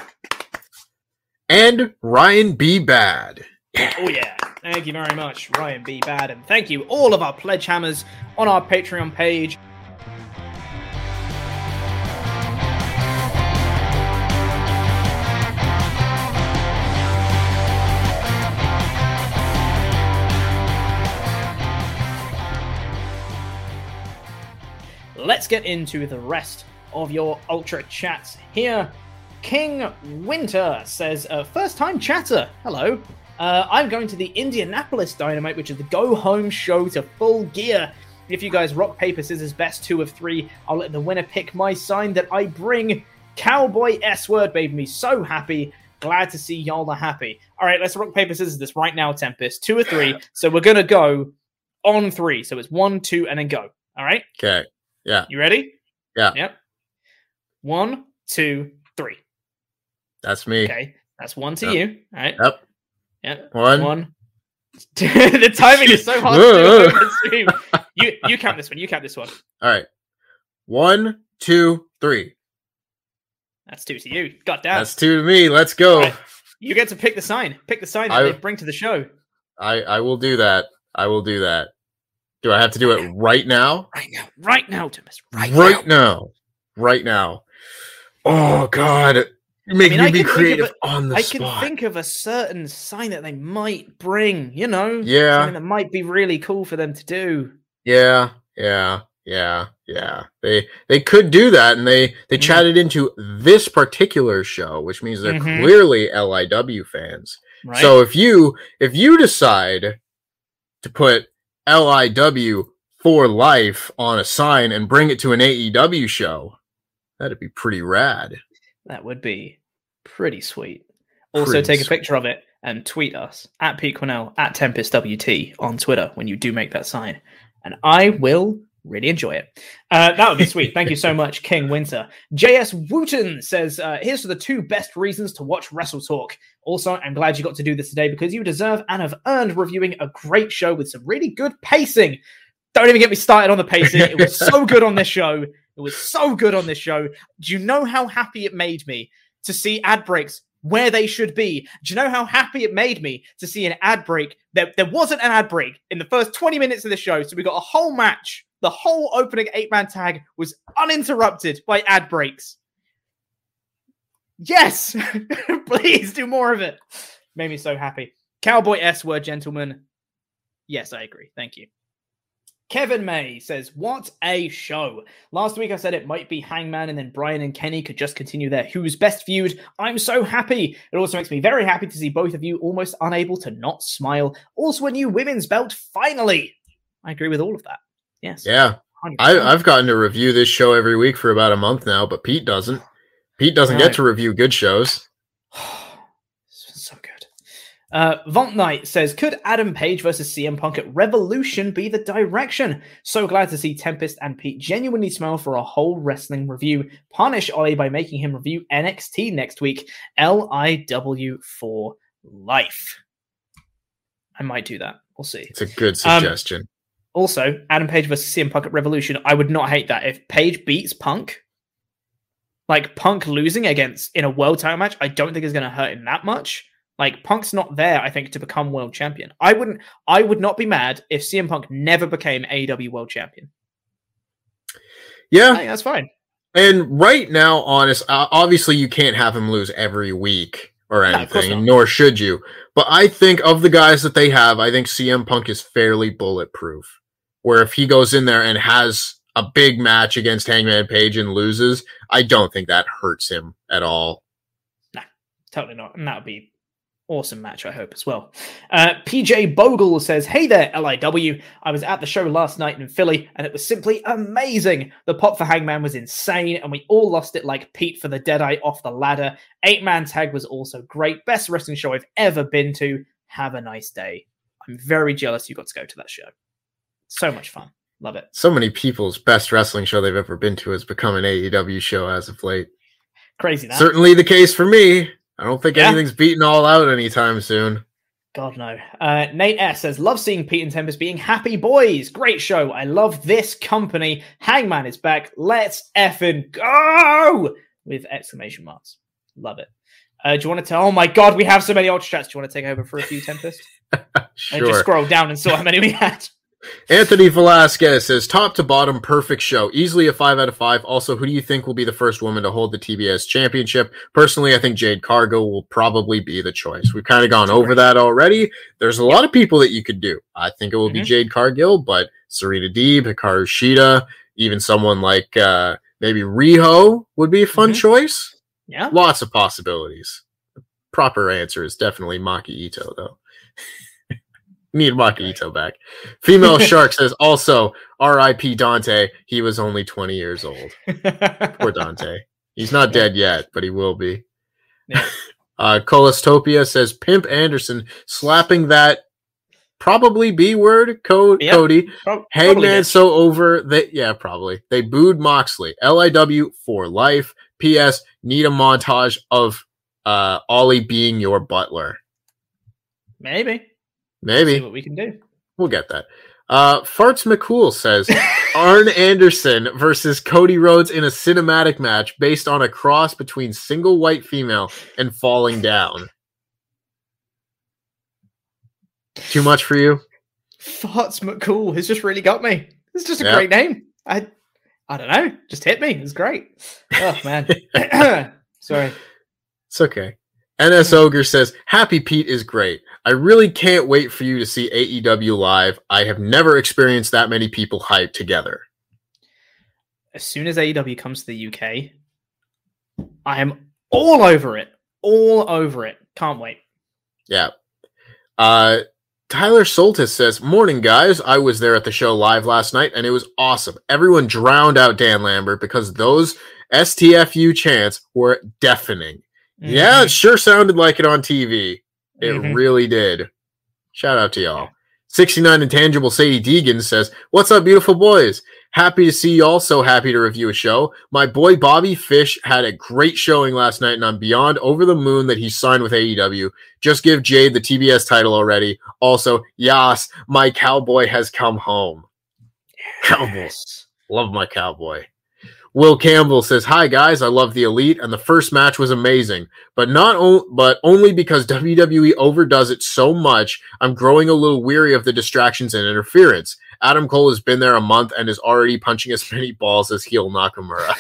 And Ryan B. Bad. Oh, yeah. Thank you very much, Ryan B. Bad. And thank you, all of our pledge hammers on our Patreon page. Let's get into the rest of your Ultra Chats here. King Winter says, first time chatter. Hello. I'm going to the Indianapolis Dynamite, which is the go-home show to Full Gear. If you guys rock, paper, scissors, best 2 of 3, I'll let the winner pick my sign that I bring. Cowboy S-word made me so happy. Glad to see y'all are happy. All right, let's rock, paper, scissors this right now, Tempest. 2 or 3. So we're going to go on 3. So it's 1, 2, and then go. All right? Okay. Yeah. You ready? Yeah. Yep. 1, 2, 3. That's me. Okay. That's 1 to you. All right. Yep. Yeah. 1. The timing is so hard to do over the stream. You count this one. You count this one. All right. 1, 2, 3. That's 2 to you. God damn. That's 2 to me. Let's go. Right. You get to pick the sign. Pick the sign that they bring to the show. I will do that. I will do that. Do I have to do it right now? Right now, Thomas. Right now. Oh, God. Make me be creative on the spot. I can think of a certain sign that they might bring, you know? Yeah. Something that might be really cool for them to do. Yeah. They could do that, and they chatted into this particular show, which means they're clearly LIW fans. Right. So if you decide to put LIW for life on a sign and bring it to an AEW show, that'd be pretty rad. That would be pretty sweet. Also, take a picture of it and tweet us at Pete Quinnell, at TempestWT on Twitter when you do make that sign. And I will really enjoy it. That would be sweet. Thank you so much, King Winter. JS Wooten says, here's the 2 best reasons to watch Wrestle Talk. Also, I'm glad you got to do this today because you deserve and have earned reviewing a great show with some really good pacing. Don't even get me started on the pacing. It was so good on this show. Do you know how happy it made me to see ad breaks where they should be? Do you know how happy it made me to see an ad break? There wasn't an ad break in the first 20 minutes of the show, so we got a whole match The whole opening 8-man tag was uninterrupted by ad breaks. Yes! Please do more of it. Made me so happy. Cowboy S word, gentlemen. Yes, I agree. Thank you. Kevin May says, what a show. Last week I said it might be Hangman and then Brian and Kenny could just continue their Who's Best feud. I'm so happy. It also makes me very happy to see both of you almost unable to not smile. Also a new women's belt, finally. I agree with all of that. Yes. Yeah. I've gotten to review this show every week for about a month now, but Pete doesn't. Pete doesn't get to review good shows. So good. Vont Knight says, could Adam Page versus CM Punk at Revolution be the direction? So glad to see Tempest and Pete genuinely smile for a whole wrestling review. Punish Ollie by making him review NXT next week. LIW for life. I might do that. We'll see. It's a good suggestion. Also, Adam Page versus CM Punk at Revolution. I would not hate that. If Page beats Punk, like Punk losing in a world title match, I don't think is going to hurt him that much. Like, Punk's not there, I think, to become world champion. I would not be mad if CM Punk never became AEW world champion. Yeah. I think that's fine. And right now, obviously you can't have him lose every week or anything, nor should you. But I think of the guys that they have, I think CM Punk is fairly bulletproof. Where if he goes in there and has a big match against Hangman Page and loses, I don't think that hurts him at all. No, totally not. And that would be awesome match, I hope, as well. PJ Bogle says, hey there, LIW. I was at the show last night in Philly, and it was simply amazing. The pop for Hangman was insane, and we all lost it like Pete for the Deadeye off the ladder. 8-man tag was also great. Best wrestling show I've ever been to. Have a nice day. I'm very jealous you got to go to that show. So much fun. Love it. So many people's best wrestling show they've ever been to has become an AEW show as of late. Crazy, that. Certainly the case for me. I don't think anything's beaten all out anytime soon. God, no. Nate S. says, love seeing Pete and Tempest being happy boys. Great show. I love this company. Hangman is back. Let's effing go! With exclamation marks. Love it. Do you want to tell? Oh my God, we have so many ultra chats. Do you want to take over for a few, Tempest? Sure. And just scroll down and saw how many we had. Anthony Velasquez says, top to bottom, perfect show. Easily a 5 out of 5. Also, who do you think will be the first woman to hold the TBS championship? Personally, I think Jade Cargill will probably be the choice. We've kind of gone over that already. There's a lot of people that you could do. I think it will be Jade Cargill, but Serena Deeb, Hikaru Shida, even someone like maybe Riho would be a fun choice. Yeah. Lots of possibilities. The proper answer is definitely Maki Ito, though. Need Maki Ito back. Female Shark says, also, R.I.P. Dante. He was only 20 years old. Poor Dante. He's not dead yet, but he will be. Yeah. Colostopia says, Pimp Anderson slapping that probably B word, Cody. Hangman so over that, yeah, probably. They booed Moxley. LIW for life. P.S. Need a montage of Ollie being your butler. Maybe. Maybe. See what we can do. We'll get that. Farts McCool says, Arn Anderson versus Cody Rhodes in a cinematic match based on a cross between single white female and falling down. Too much for you? Farts McCool has just really got me. It's just a great name. I don't know. Just hit me. It's great. Oh, man. Sorry. It's okay. NS Ogre says, Happy Pete is great. I really can't wait for you to see AEW live. I have never experienced that many people hyped together. As soon as AEW comes to the UK, I am all over it. All over it. Can't wait. Yeah. Tyler Soltis says, morning, guys. I was there at the show live last night, and it was awesome. Everyone drowned out Dan Lambert because those STFU chants were deafening. Mm-hmm. Yeah, it sure sounded like it on TV. It really did. Shout out to y'all. 69 Intangible Sadie Deegan says, what's up, beautiful boys? Happy to see y'all. So happy to review a show. My boy Bobby Fish had a great showing last night, and I'm beyond over the moon that he signed with AEW. Just give Jade the TBS title already. Also, yas, my cowboy has come home. Yes. Cowboys. Love my cowboy. Will Campbell says, hi guys, I love the Elite, and the first match was amazing, but only because WWE overdoes it so much, I'm growing a little weary of the distractions and interference. Adam Cole has been there a month and is already punching as many balls as heel Nakamura.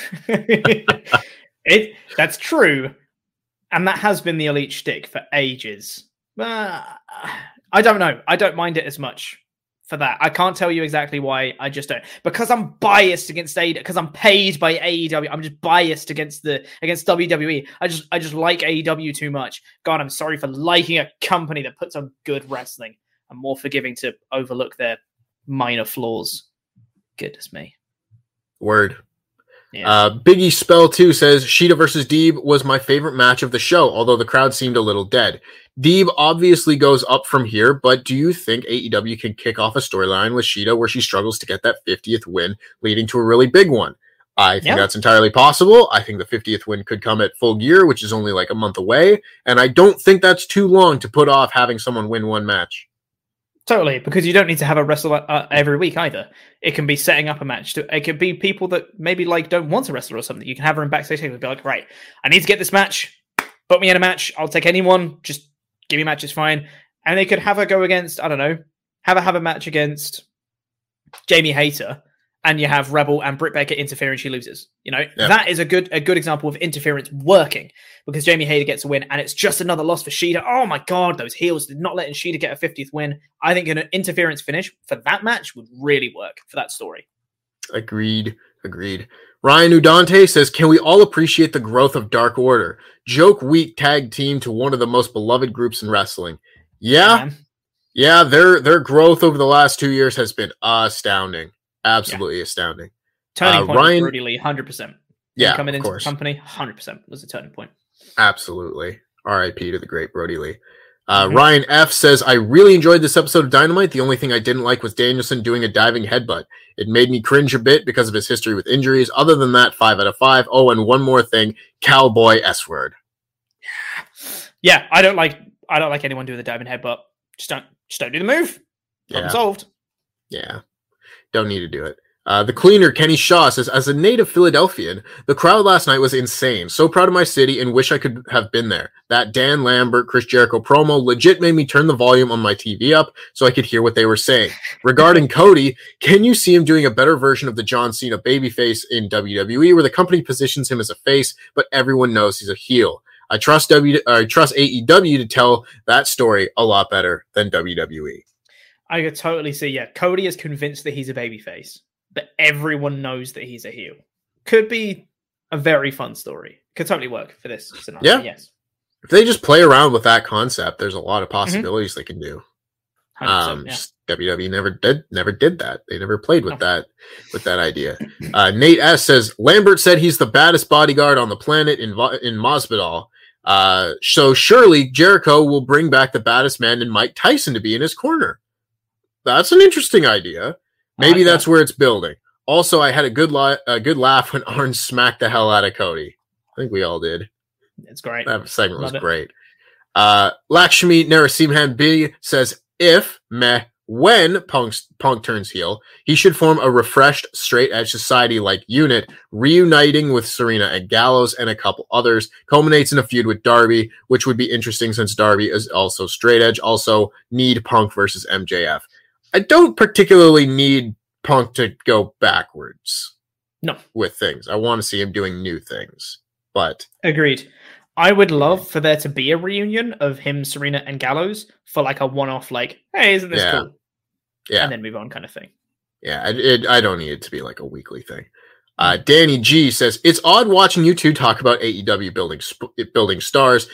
That's true. And that has been the Elite shtick for ages. I don't know. I don't mind it as much for that. I can't tell you exactly why. I just don't. Because I'm biased against AEW. Because I'm paid by AEW. I'm just biased against WWE. I just like AEW too much. God, I'm sorry for liking a company that puts on good wrestling. I'm more forgiving to overlook their minor flaws. Goodness me. Word. Yeah. Biggie Spell 2 says, Shida versus Deeb was my favorite match of the show, although the crowd seemed a little dead. Deeb obviously goes up from here, but do you think AEW can kick off a storyline with Shida where she struggles to get that 50th win, leading to a really big one? I think that's entirely possible. I think the 50th win could come at Full Gear, which is only like a month away, and I don't think that's too long to put off having someone win one match. Totally, because you don't need to have a wrestle every week either. It can be setting up a match. It could be people that maybe like don't want to wrestle or something. You can have her in backstage and be like, right, I need to get this match. Put me in a match. I'll take anyone. Just give me a match. It's fine. And they could have her go against, I don't know, have a match against Jamie Hayter, and you have Rebel and Britt Baker interfere and she loses. You know, that is a good example of interference working, because Jamie Hayter gets a win and it's just another loss for Shida. Oh my God, those heels did not letting Shida get a 50th win. I think an interference finish for that match would really work for that story. Agreed. Ryan Udante says, can we all appreciate the growth of Dark Order? Joke week tag team to one of the most beloved groups in wrestling. Yeah, their growth over the last 2 years has been astounding. Absolutely astounding. Turning point Ryan, Brody Lee, 100%. Yeah, coming into the course. company, 100% was a turning point. Absolutely. R.I.P. to the great Brody Lee. Ryan F. says, I really enjoyed this episode of Dynamite. The only thing I didn't like was Danielson doing a diving headbutt. It made me cringe a bit because of his history with injuries. Other than that, 5 out of 5. Oh, and one more thing, cowboy S-word. Yeah, I don't like anyone doing the diving headbutt. Just don't do the move. Problem solved. Yeah. Don't need to do it. The cleaner, Kenny Shaw, says, as a native Philadelphian, the crowd last night was insane. So proud of my city and wish I could have been there. That Dan Lambert, Chris Jericho promo legit made me turn the volume on my TV up so I could hear what they were saying. Regarding Cody, can you see him doing a better version of the John Cena babyface in WWE, where the company positions him as a face, but everyone knows he's a heel? I trust AEW to tell that story a lot better than WWE. I could totally see, Cody is convinced that he's a babyface, but everyone knows that he's a heel. Could be a very fun story. Could totally work for this scenario. Yeah. Yes. If they just play around with that concept, there's a lot of possibilities they can do. WWE never did that. They never played with that idea. Nate S says, Lambert said he's the baddest bodyguard on the planet in Masvidal. So surely Jericho will bring back the baddest man in Mike Tyson to be in his corner. That's an interesting idea. Maybe that's where it's building. Also, I had a good laugh when Arn smacked the hell out of Cody. I think we all did. It's great. That segment was great. Lakshmi Narasimhan B says, when Punk turns heel, he should form a refreshed straight edge society-like unit, reuniting with Serena and Gallows and a couple others, culminates in a feud with Darby, which would be interesting since Darby is also straight edge. Also need Punk versus MJF. I don't particularly need Punk to go backwards. No. With things. I want to see him doing new things. But agreed. I would love for there to be a reunion of him, Serena, and Gallows for like a one-off, like, hey, isn't this cool? Yeah. And then move on kind of thing. Yeah, I don't need it to be like a weekly thing. Danny G says, it's odd watching you two talk about AEW building stars.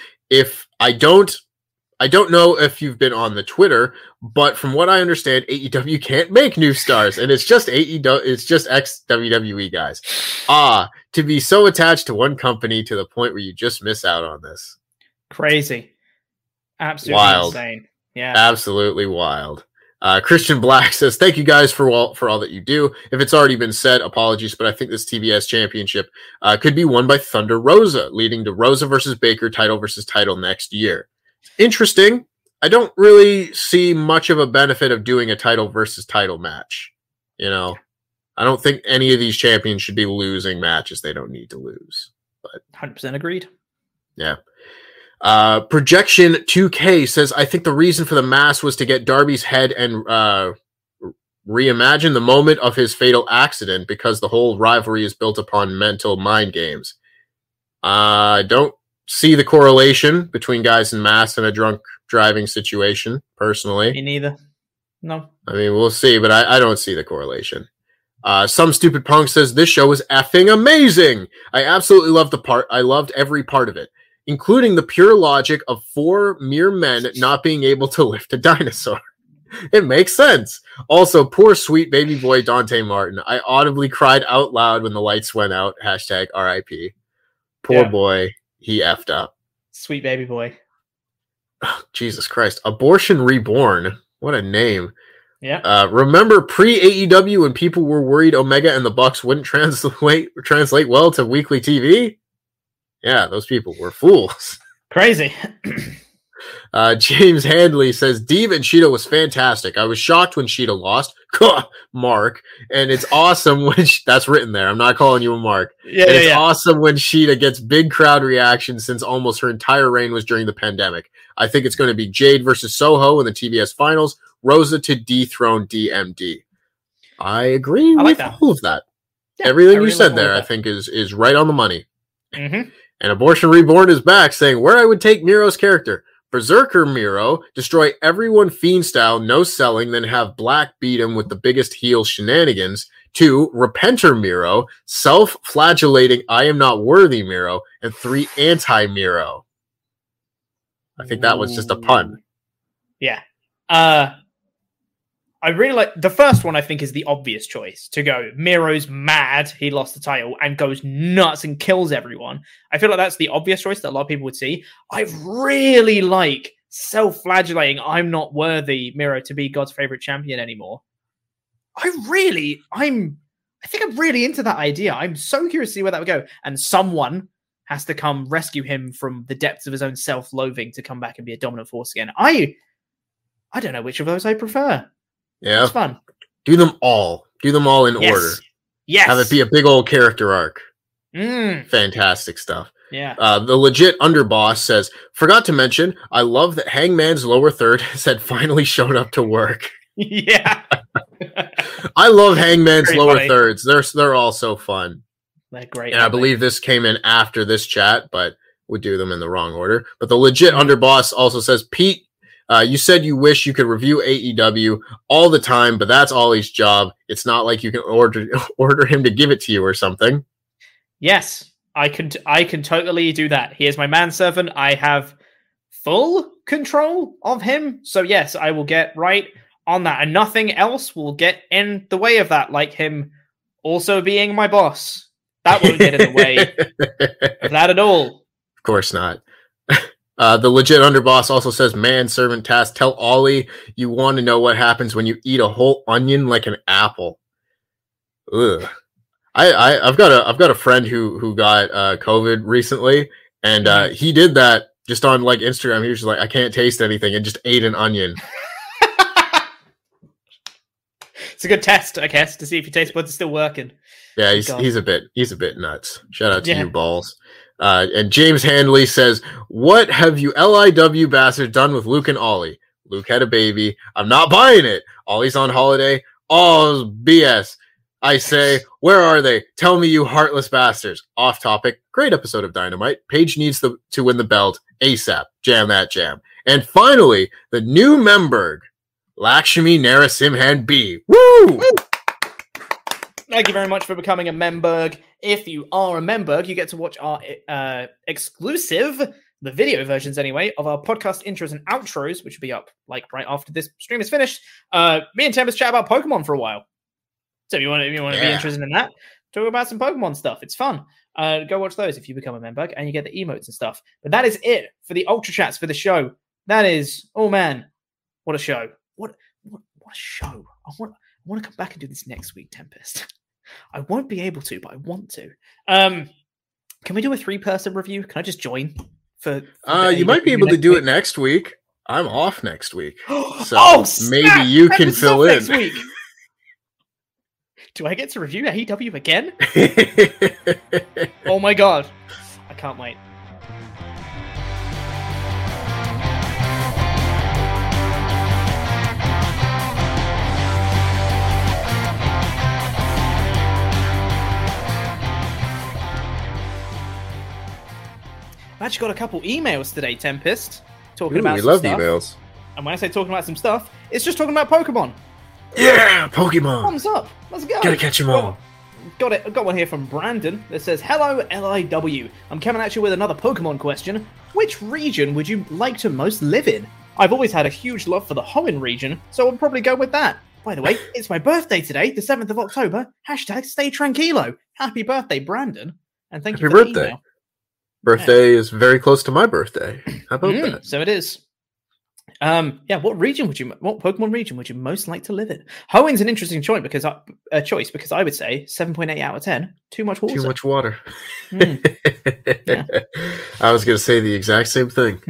I don't know if you've been on the Twitter, but from what I understand, AEW can't make new stars, and it's just AEW, it's just ex-WWE guys. To be so attached to one company to the point where you just miss out on this. Crazy. Absolutely wild. Insane. Yeah. Absolutely wild. Christian Black says, thank you guys for all that you do. If it's already been said, apologies, but I think this TBS championship could be won by Thunder Rosa, leading to Rosa versus Baker, title versus title next year. Interesting. I don't really see much of a benefit of doing a title versus title match. You know, I don't think any of these champions should be losing matches they don't need to lose. But 100% agreed. Yeah. Projection 2K says, I think the reason for the mask was to get Darby's head and reimagine the moment of his fatal accident because the whole rivalry is built upon mental mind games. I don't see the correlation between guys in masks and a drunk driving situation, personally. Me neither. No. I mean, we'll see, but I don't see the correlation. Some stupid punk says this show is effing amazing. I absolutely loved the part. I loved every part of it, including the pure logic of 4 mere men not being able to lift a dinosaur. It makes sense. Also, poor sweet baby boy Dante Martin. I audibly cried out loud when the lights went out. Hashtag RIP. Poor boy. He effed up. Sweet baby boy. Oh, Jesus Christ. Abortion Reborn. What a name. Yeah. Remember pre-AEW when people were worried Omega and the Bucks wouldn't translate well to weekly TV? Yeah, those people were fools. Crazy. James Handley says, Deeb and Sheeta was fantastic. I was shocked when Sheeta lost. Mark. And it's awesome when... that's written there. I'm not calling you a Mark. It's awesome when Sheeta gets big crowd reaction since almost her entire reign was during the pandemic. I think it's going to be Jade versus Soho in the TBS finals. Rosa to dethrone DMD. I agree with all of that. Yeah, everything you said there, I think, is right on the money. Mm-hmm. And Abortion Reborn is back saying where I would take Miro's character. Berserker Miro, destroy everyone Fiend style, no selling, then have Black beat him with the biggest heel shenanigans. 2, Repenter Miro, self-flagellating I am not worthy Miro. And 3, anti-Miro. I think that was just a pun. Yeah. I really like the first one. I think is the obvious choice to go. Miro's mad. He lost the title and goes nuts and kills everyone. I feel like that's the obvious choice that a lot of people would see. I really like self-flagellating. I'm not worthy Miro to be God's favorite champion anymore. I think I'm really into that idea. I'm so curious to see where that would go. And someone has to come rescue him from the depths of his own self-loathing to come back and be a dominant force again. I don't know which of those I prefer. Yeah. It's fun. Do them all. Do them all in order. Yes. Have it be a big old character arc. Fantastic stuff. Yeah. The legit underboss says, forgot to mention, I love that Hangman's lower third said finally showed up to work. Yeah. I love Hangman's lower thirds. They're all so fun. They're great. And I believe this came in after this chat, but we do them in the wrong order. But the legit underboss also says, Pete, you said you wish you could review AEW all the time, but that's Ollie's job. It's not like you can order him to give it to you or something. Yes, I can totally do that. He is my manservant. I have full control of him. So yes, I will get right on that. And nothing else will get in the way of that, like him also being my boss. That won't get in the way of that at all. Of course not. The legit underboss also says, manservant task, tell Ollie you want to know what happens when you eat a whole onion like an apple. Ugh. I've got a friend who got COVID recently, and he did that just on like Instagram. He was just like, I can't taste anything, and just ate an onion. It's a good test, I guess, to see if your taste buds are still working. Yeah, he's a bit nuts. Shout out to you, balls. And James Handley says, what have you LIW bastards done with Luke and Ollie? Luke had a baby. I'm not buying it. Ollie's on holiday. Oh, BS. I say, where are they? Tell me, you heartless bastards. Off topic. Great episode of Dynamite. Paige needs to win the belt ASAP. Jam that jam. And finally, the new Memberg, Lakshmi Narasimhan B. Woo! Thank you very much for becoming a Memberg. If you are a Memberg, you get to watch our exclusive, the video versions anyway, of our podcast intros and outros, which will be up like right after this stream is finished. Me and Tempest chat about Pokemon for a while. So if you want to be interested in that, talk about some Pokemon stuff. It's fun. Go watch those if you become a Memberg, and you get the emotes and stuff. But that is it for the Ultra Chats for the show. That is, oh man, what a show. What a show. I want to come back and do this next week, Tempest. I won't be able to, but I want to. Can we do a 3-person review? Can I just join? You might be able to do it next week. I'm off next week. So maybe you can fill in. Next week. Do I get to review AEW again? Oh my god. I can't wait. I've actually got a couple emails today, Tempest, talking about we some love stuff. emails. And when I say talking about some stuff, it's just talking about Pokemon. Yeah, Pokemon. Thumbs up. Let's go. Gotta catch them all. Got it. I've got one here from Brandon that says, "Hello, LIW. I'm coming at you with another Pokemon question. Which region would you like to most live in? I've always had a huge love for the Hoenn region, so I'll probably go with that. By the way, it's my birthday today, the 7th of October. Hashtag stay tranquilo. Happy birthday, Brandon. And thank you for the email." Birthday is very close to my birthday. How about that? So it is. What Pokemon region would you most like to live in? Hoenn's an interesting choice because I would say 7.8 out of 10. Too much water. Too much water. Yeah. I was going to say the exact same thing.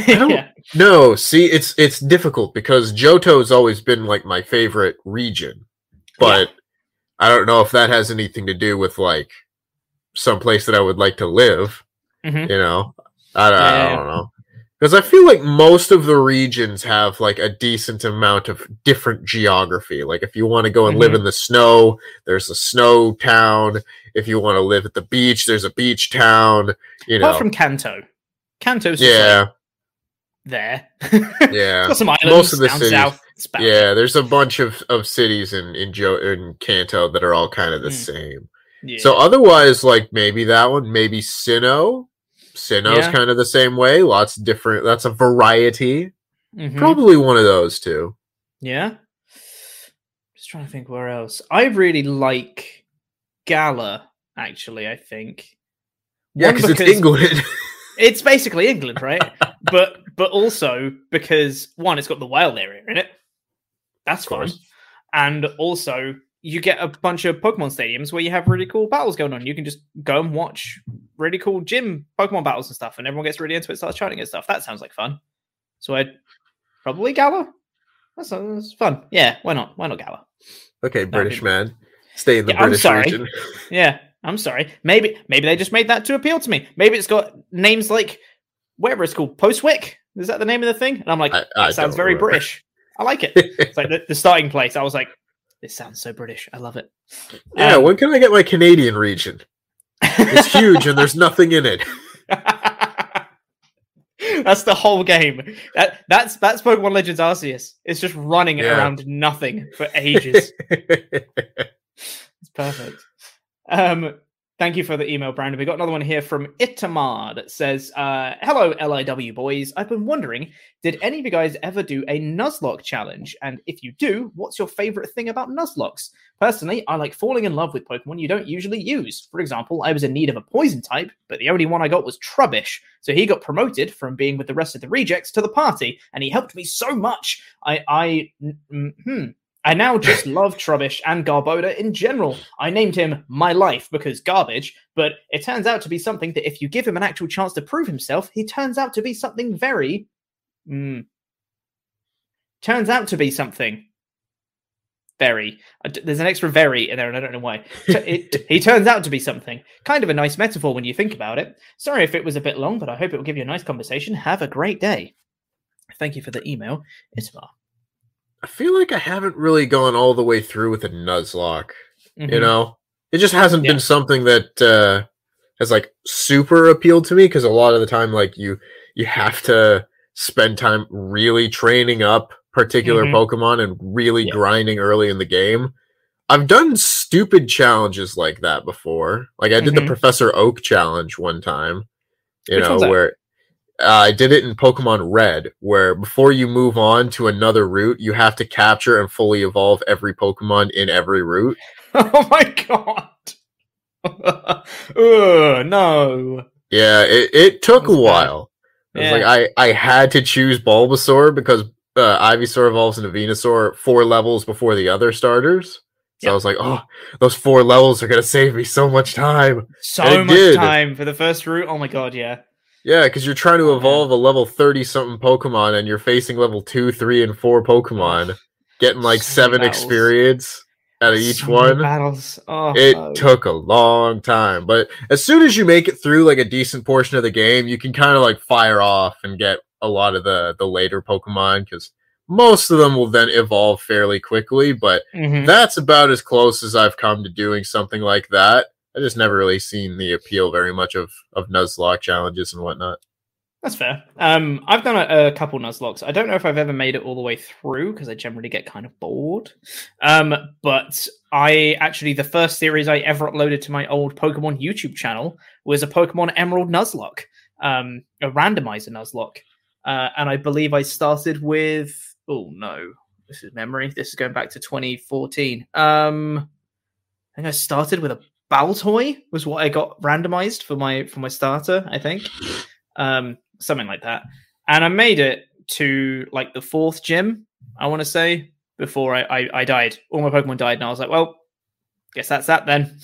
No, see, it's difficult because Johto's always been like my favorite region, but I don't know if that has anything to do with like some place that I would like to live. Mm-hmm. You know, I don't know. Because I feel like most of the regions have like a decent amount of different geography. Like if you want to go and live in the snow, there's a snow town. If you want to live at the beach, there's a beach town. You know, apart from Kanto. Kanto's just there. Yeah, got some islands most of the down cities. South. Yeah, there's a bunch of cities in Kanto that are all kind of the same. Yeah. So otherwise, like maybe that one, maybe Sinnoh. Sinnoh's kind of the same way. Lots of different. That's a variety. Mm-hmm. Probably one of those two. Yeah. Just trying to think where else. I really like Galar, actually, I think. Yeah, because it's England. It's basically England, right? but also because, one, it's got the wild area in it. That's fun. And also, you get a bunch of Pokemon stadiums where you have really cool battles going on. You can just go and watch really cool gym Pokemon battles and stuff, and everyone gets really into it, starts chatting and stuff. That sounds like fun. So I'd probably Galar. That sounds fun. Yeah, why not? Why not Galar? Okay, British man. Stay in the British region. Yeah, I'm sorry. Maybe they just made that to appeal to me. Maybe it's got names like whatever it's called, Postwick. Is that the name of the thing? And I'm like, that sounds very British. I like it. It's like the starting place. I was like, this sounds so British. I love it. Yeah, when can I get my Canadian region? It's huge and there's nothing in it. That's the whole game. That's Pokemon Legends Arceus. It's just running around nothing for ages. It's perfect. Thank you for the email, Brandon. We got another one here from Itamar that says, "Hello, LIW boys. I've been wondering, did any of you guys ever do a Nuzlocke challenge? And if you do, what's your favorite thing about Nuzlockes? Personally, I like falling in love with Pokemon you don't usually use. For example, I was in need of a poison type, but the only one I got was Trubbish. So he got promoted from being with the rest of the rejects to the party, and he helped me so much. I now just love Trubbish and Garbodor in general. I named him My Life because garbage, but it turns out to be something that if you give him an actual chance to prove himself, he turns out to be something very... Turns out to be something very... There's an extra very in there and I don't know why. He turns out to be something. Kind of a nice metaphor when you think about it. Sorry if it was a bit long, but I hope it will give you a nice conversation. Have a great day. Thank you for the email, Ismar. I feel like I haven't really gone all the way through with a Nuzlocke. You know, it just hasn't been something that has like super appealed to me because a lot of the time, like you have to spend time really training up particular Pokemon and really grinding early in the game. I've done stupid challenges like that before. Like I did the Professor Oak challenge one time. You know, where I did it in Pokemon Red, where before you move on to another route, you have to capture and fully evolve every Pokemon in every route. Oh my god! No. Yeah, it took a while. It was like I had to choose Bulbasaur because Ivysaur evolves into Venusaur 4 levels before the other starters. So I was like, oh, those 4 levels are going to save me so much time. So much time for the first route. Oh my god, yeah. Yeah, because you're trying to evolve a level 30-something Pokemon, and you're facing level 2, 3, and 4 Pokemon, getting like 7 experience out of each one. Battles. It took a long time, but as soon as you make it through like a decent portion of the game, you can kind of like fire off and get a lot of the later Pokemon, because most of them will then evolve fairly quickly, but that's about as close as I've come to doing something like that. I just never really seen the appeal very much of Nuzlocke challenges and whatnot. That's fair. I've done a couple Nuzlockes. I don't know if I've ever made it all the way through because I generally get kind of bored. But the first series I ever uploaded to my old Pokemon YouTube channel was a Pokemon Emerald Nuzlocke, a randomizer Nuzlocke. And I believe I started with, oh no, this is memory. This is going back to 2014. I think I started with a Baltoy was what I got randomized for my starter, I think. Something like that. And I made it to like the 4th gym, I want to say, before I died. All my Pokemon died, and I was like, well, guess that's that then.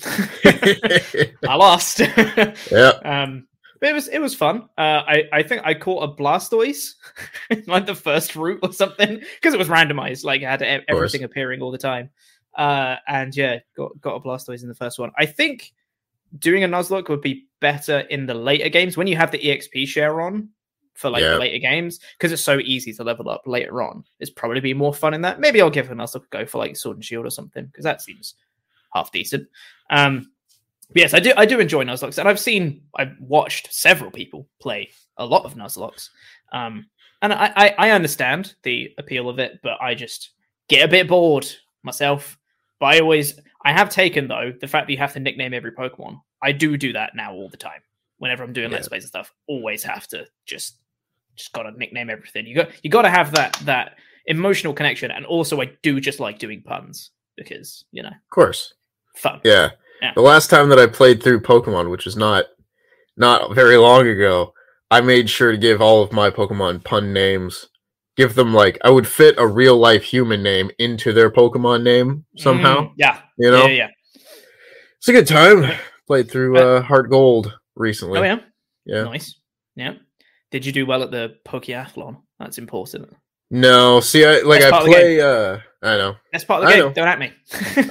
I lost. Yeah. But it was fun. I think I caught a Blastoise like the first route or something because it was randomized. Like I had everything appearing all the time. And yeah, got a Blastoise in the first one. I think doing a Nuzlocke would be better in the later games when you have the EXP share on for like the later games because it's so easy to level up later on. It's probably be more fun in that. Maybe I'll give a Nuzlocke a go for like Sword and Shield or something because that seems half decent. Yes, I do enjoy Nuzlocks, and I've watched several people play a lot of Nuzlocks. And I understand the appeal of it, but I just get a bit bored myself. But I have taken, though, the fact that you have to nickname every Pokemon. I do that now all the time. Whenever I'm doing Let's Plays and stuff, always have to just got to nickname everything. You got to have that emotional connection. And also, I do just like doing puns because, of course. Fun. Yeah. The last time that I played through Pokemon, which was not very long ago, I made sure to give all of my Pokemon pun names. Give them I would fit a real life human name into their Pokemon name somehow. Yeah. Yeah. It's a good time. Played through Heart Gold recently. Oh yeah. Yeah. Nice. Yeah. Did you do well at the Pokeathlon? That's important. No. See, I play. I know. That's part of the game. Don't at me.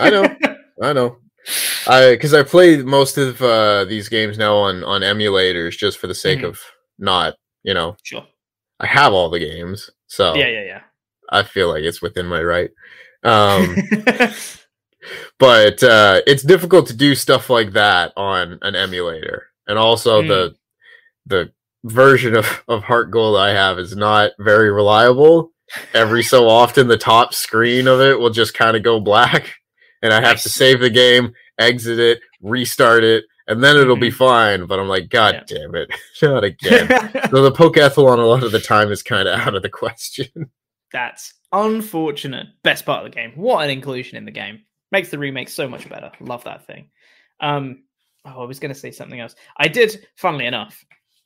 I know. Because I play most of these games now on emulators just for the sake of not, Sure. I have all the games, so yeah. I feel like it's within my right. But it's difficult to do stuff like that on an emulator, and also the version of Heart Gold I have is not very reliable. Every so often, the top screen of it will just kind of go black. And I have to save the game, exit it, restart it, and then it'll be fine. But I'm like, God damn it, not again. So the Pokeathlon a lot of the time is kind of out of the question. That's unfortunate. Best part of the game. What an inclusion in the game. Makes the remake so much better. Love that thing. I was going to say something else. I did, funnily enough,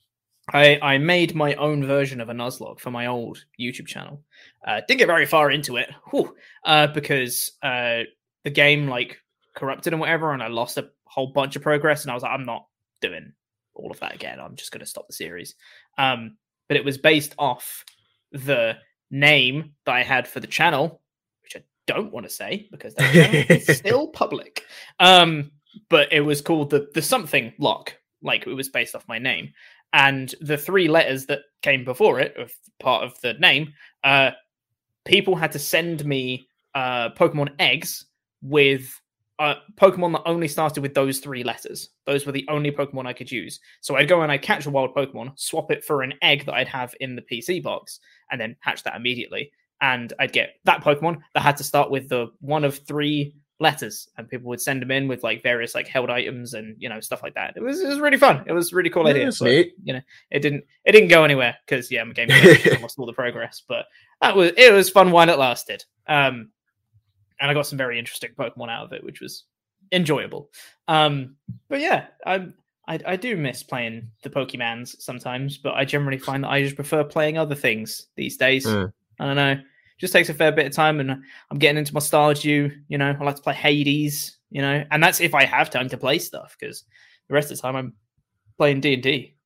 I made my own version of a Nuzlocke for my old YouTube channel. Didn't get very far into it because... the game corrupted and whatever, and I lost a whole bunch of progress, and I was like, I'm not doing all of that again. I'm just going to stop the series. But it was based off the name that I had for the channel, which I don't want to say because that channel is still public. But it was called the something lock. It was based off my name. And the 3 letters that came before it, of part of the name, people had to send me Pokemon eggs with Pokemon that only started with those 3 letters. Those were the only Pokemon I could use. So I'd go and I'd catch a wild Pokemon, swap it for an egg that I'd have in the PC box, and then hatch that immediately. And I'd get that Pokemon that had to start with the one of 3 letters, and people would send them in with various held items and stuff like that. It was really fun. It was a really cool idea. But, it didn't go anywhere because my game lost all the progress. But it was fun while it lasted. And I got some very interesting Pokemon out of it, which was enjoyable. But yeah, I do miss playing the Pokemans sometimes, but I generally find that I just prefer playing other things these days. I don't know. Just takes a fair bit of time, and I'm getting into my Stardew. I like to play Hades, and that's if I have time to play stuff, because the rest of the time I'm playing D&D.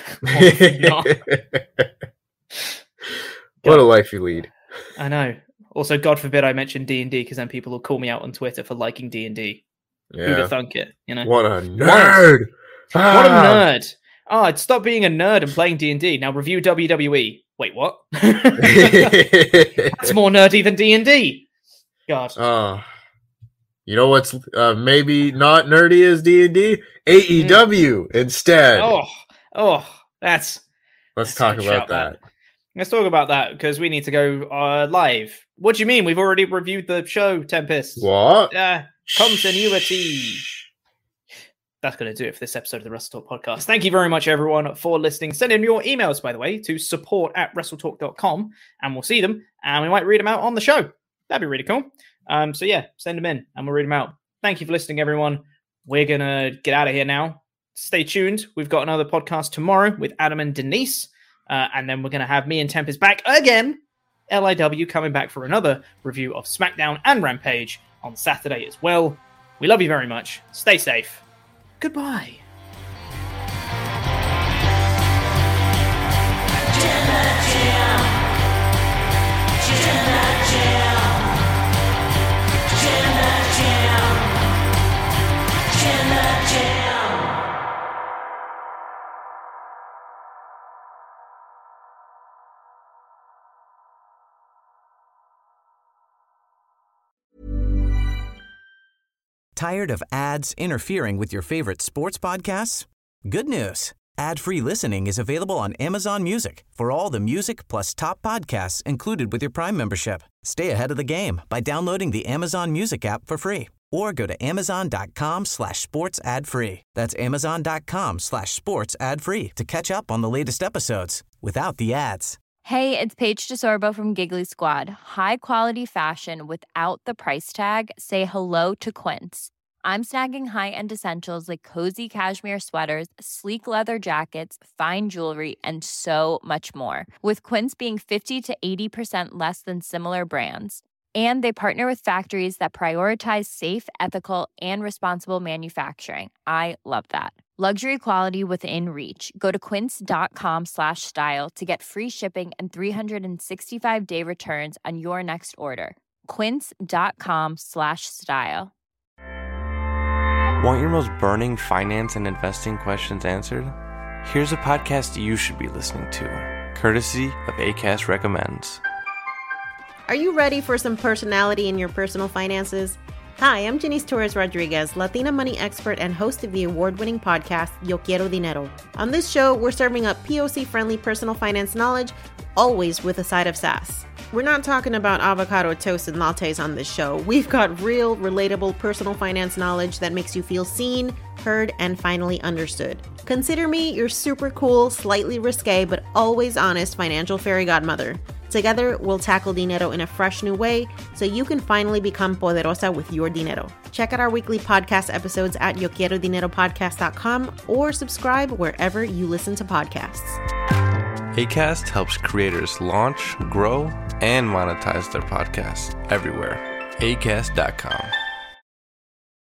What a life you lead. I know. Also, God forbid I mention D&D, because then people will call me out on Twitter for liking D&D. Yeah. Who'd have thunk it? What a nerd! What a nerd! Oh, I'd stop being a nerd and playing D&D. Now review WWE. Wait, what? That's more nerdy than D&D. God. You know what's maybe not nerdy as D&D? AEW instead. Let's talk about that. Let's talk about that because we need to go live. What do you mean? We've already reviewed the show, Tempest. What? Continuity. That's going to do it for this episode of the WrestleTalk podcast. Thank you very much, everyone, for listening. Send in your emails, by the way, to support@wrestletalk.com, and we'll see them, and we might read them out on the show. That'd be really cool. So yeah, send them in, and we'll read them out. Thank you for listening, everyone. We're going to get out of here now. Stay tuned. We've got another podcast tomorrow with Adam and Denise, and then we're going to have me and Tempest back again. LIW coming back for another review of SmackDown and Rampage on Saturday as well. We love you very much. Stay safe. Goodbye. Tired of ads interfering with your favorite sports podcasts? Good news. Ad-free listening is available on Amazon Music for all the music plus top podcasts included with your Prime membership. Stay ahead of the game by downloading the Amazon Music app for free or go to amazon.com/sports ad free. That's amazon.com/sports ad free to catch up on the latest episodes without the ads. Hey, it's Paige DeSorbo from Giggly Squad. High quality fashion without the price tag. Say hello to Quince. I'm snagging high-end essentials like cozy cashmere sweaters, sleek leather jackets, fine jewelry, and so much more. With Quince being 50 to 80% less than similar brands. And they partner with factories that prioritize safe, ethical, and responsible manufacturing. I love that. Luxury quality within reach. Go to quince.com/style to get free shipping and 365-day returns on your next order. Quince.com/style. Want your most burning finance and investing questions answered? Here's a podcast you should be listening to, courtesy of Acast Recommends. Are you ready for some personality in your personal finances? Hi, I'm Janice Torres Rodriguez, Latina money expert and host of the award-winning podcast, Yo Quiero Dinero. On this show, we're serving up POC-friendly personal finance knowledge, always with a side of sass. We're not talking about avocado toast and lattes on this show. We've got real, relatable personal finance knowledge that makes you feel seen, heard, and finally understood. Consider me your super cool, slightly risque, but always honest financial fairy godmother. Together, we'll tackle dinero in a fresh new way so you can finally become poderosa with your dinero. Check out our weekly podcast episodes at YoQuieroDineroPodcast.com or subscribe wherever you listen to podcasts. Acast helps creators launch, grow, and monetize their podcasts everywhere. Acast.com.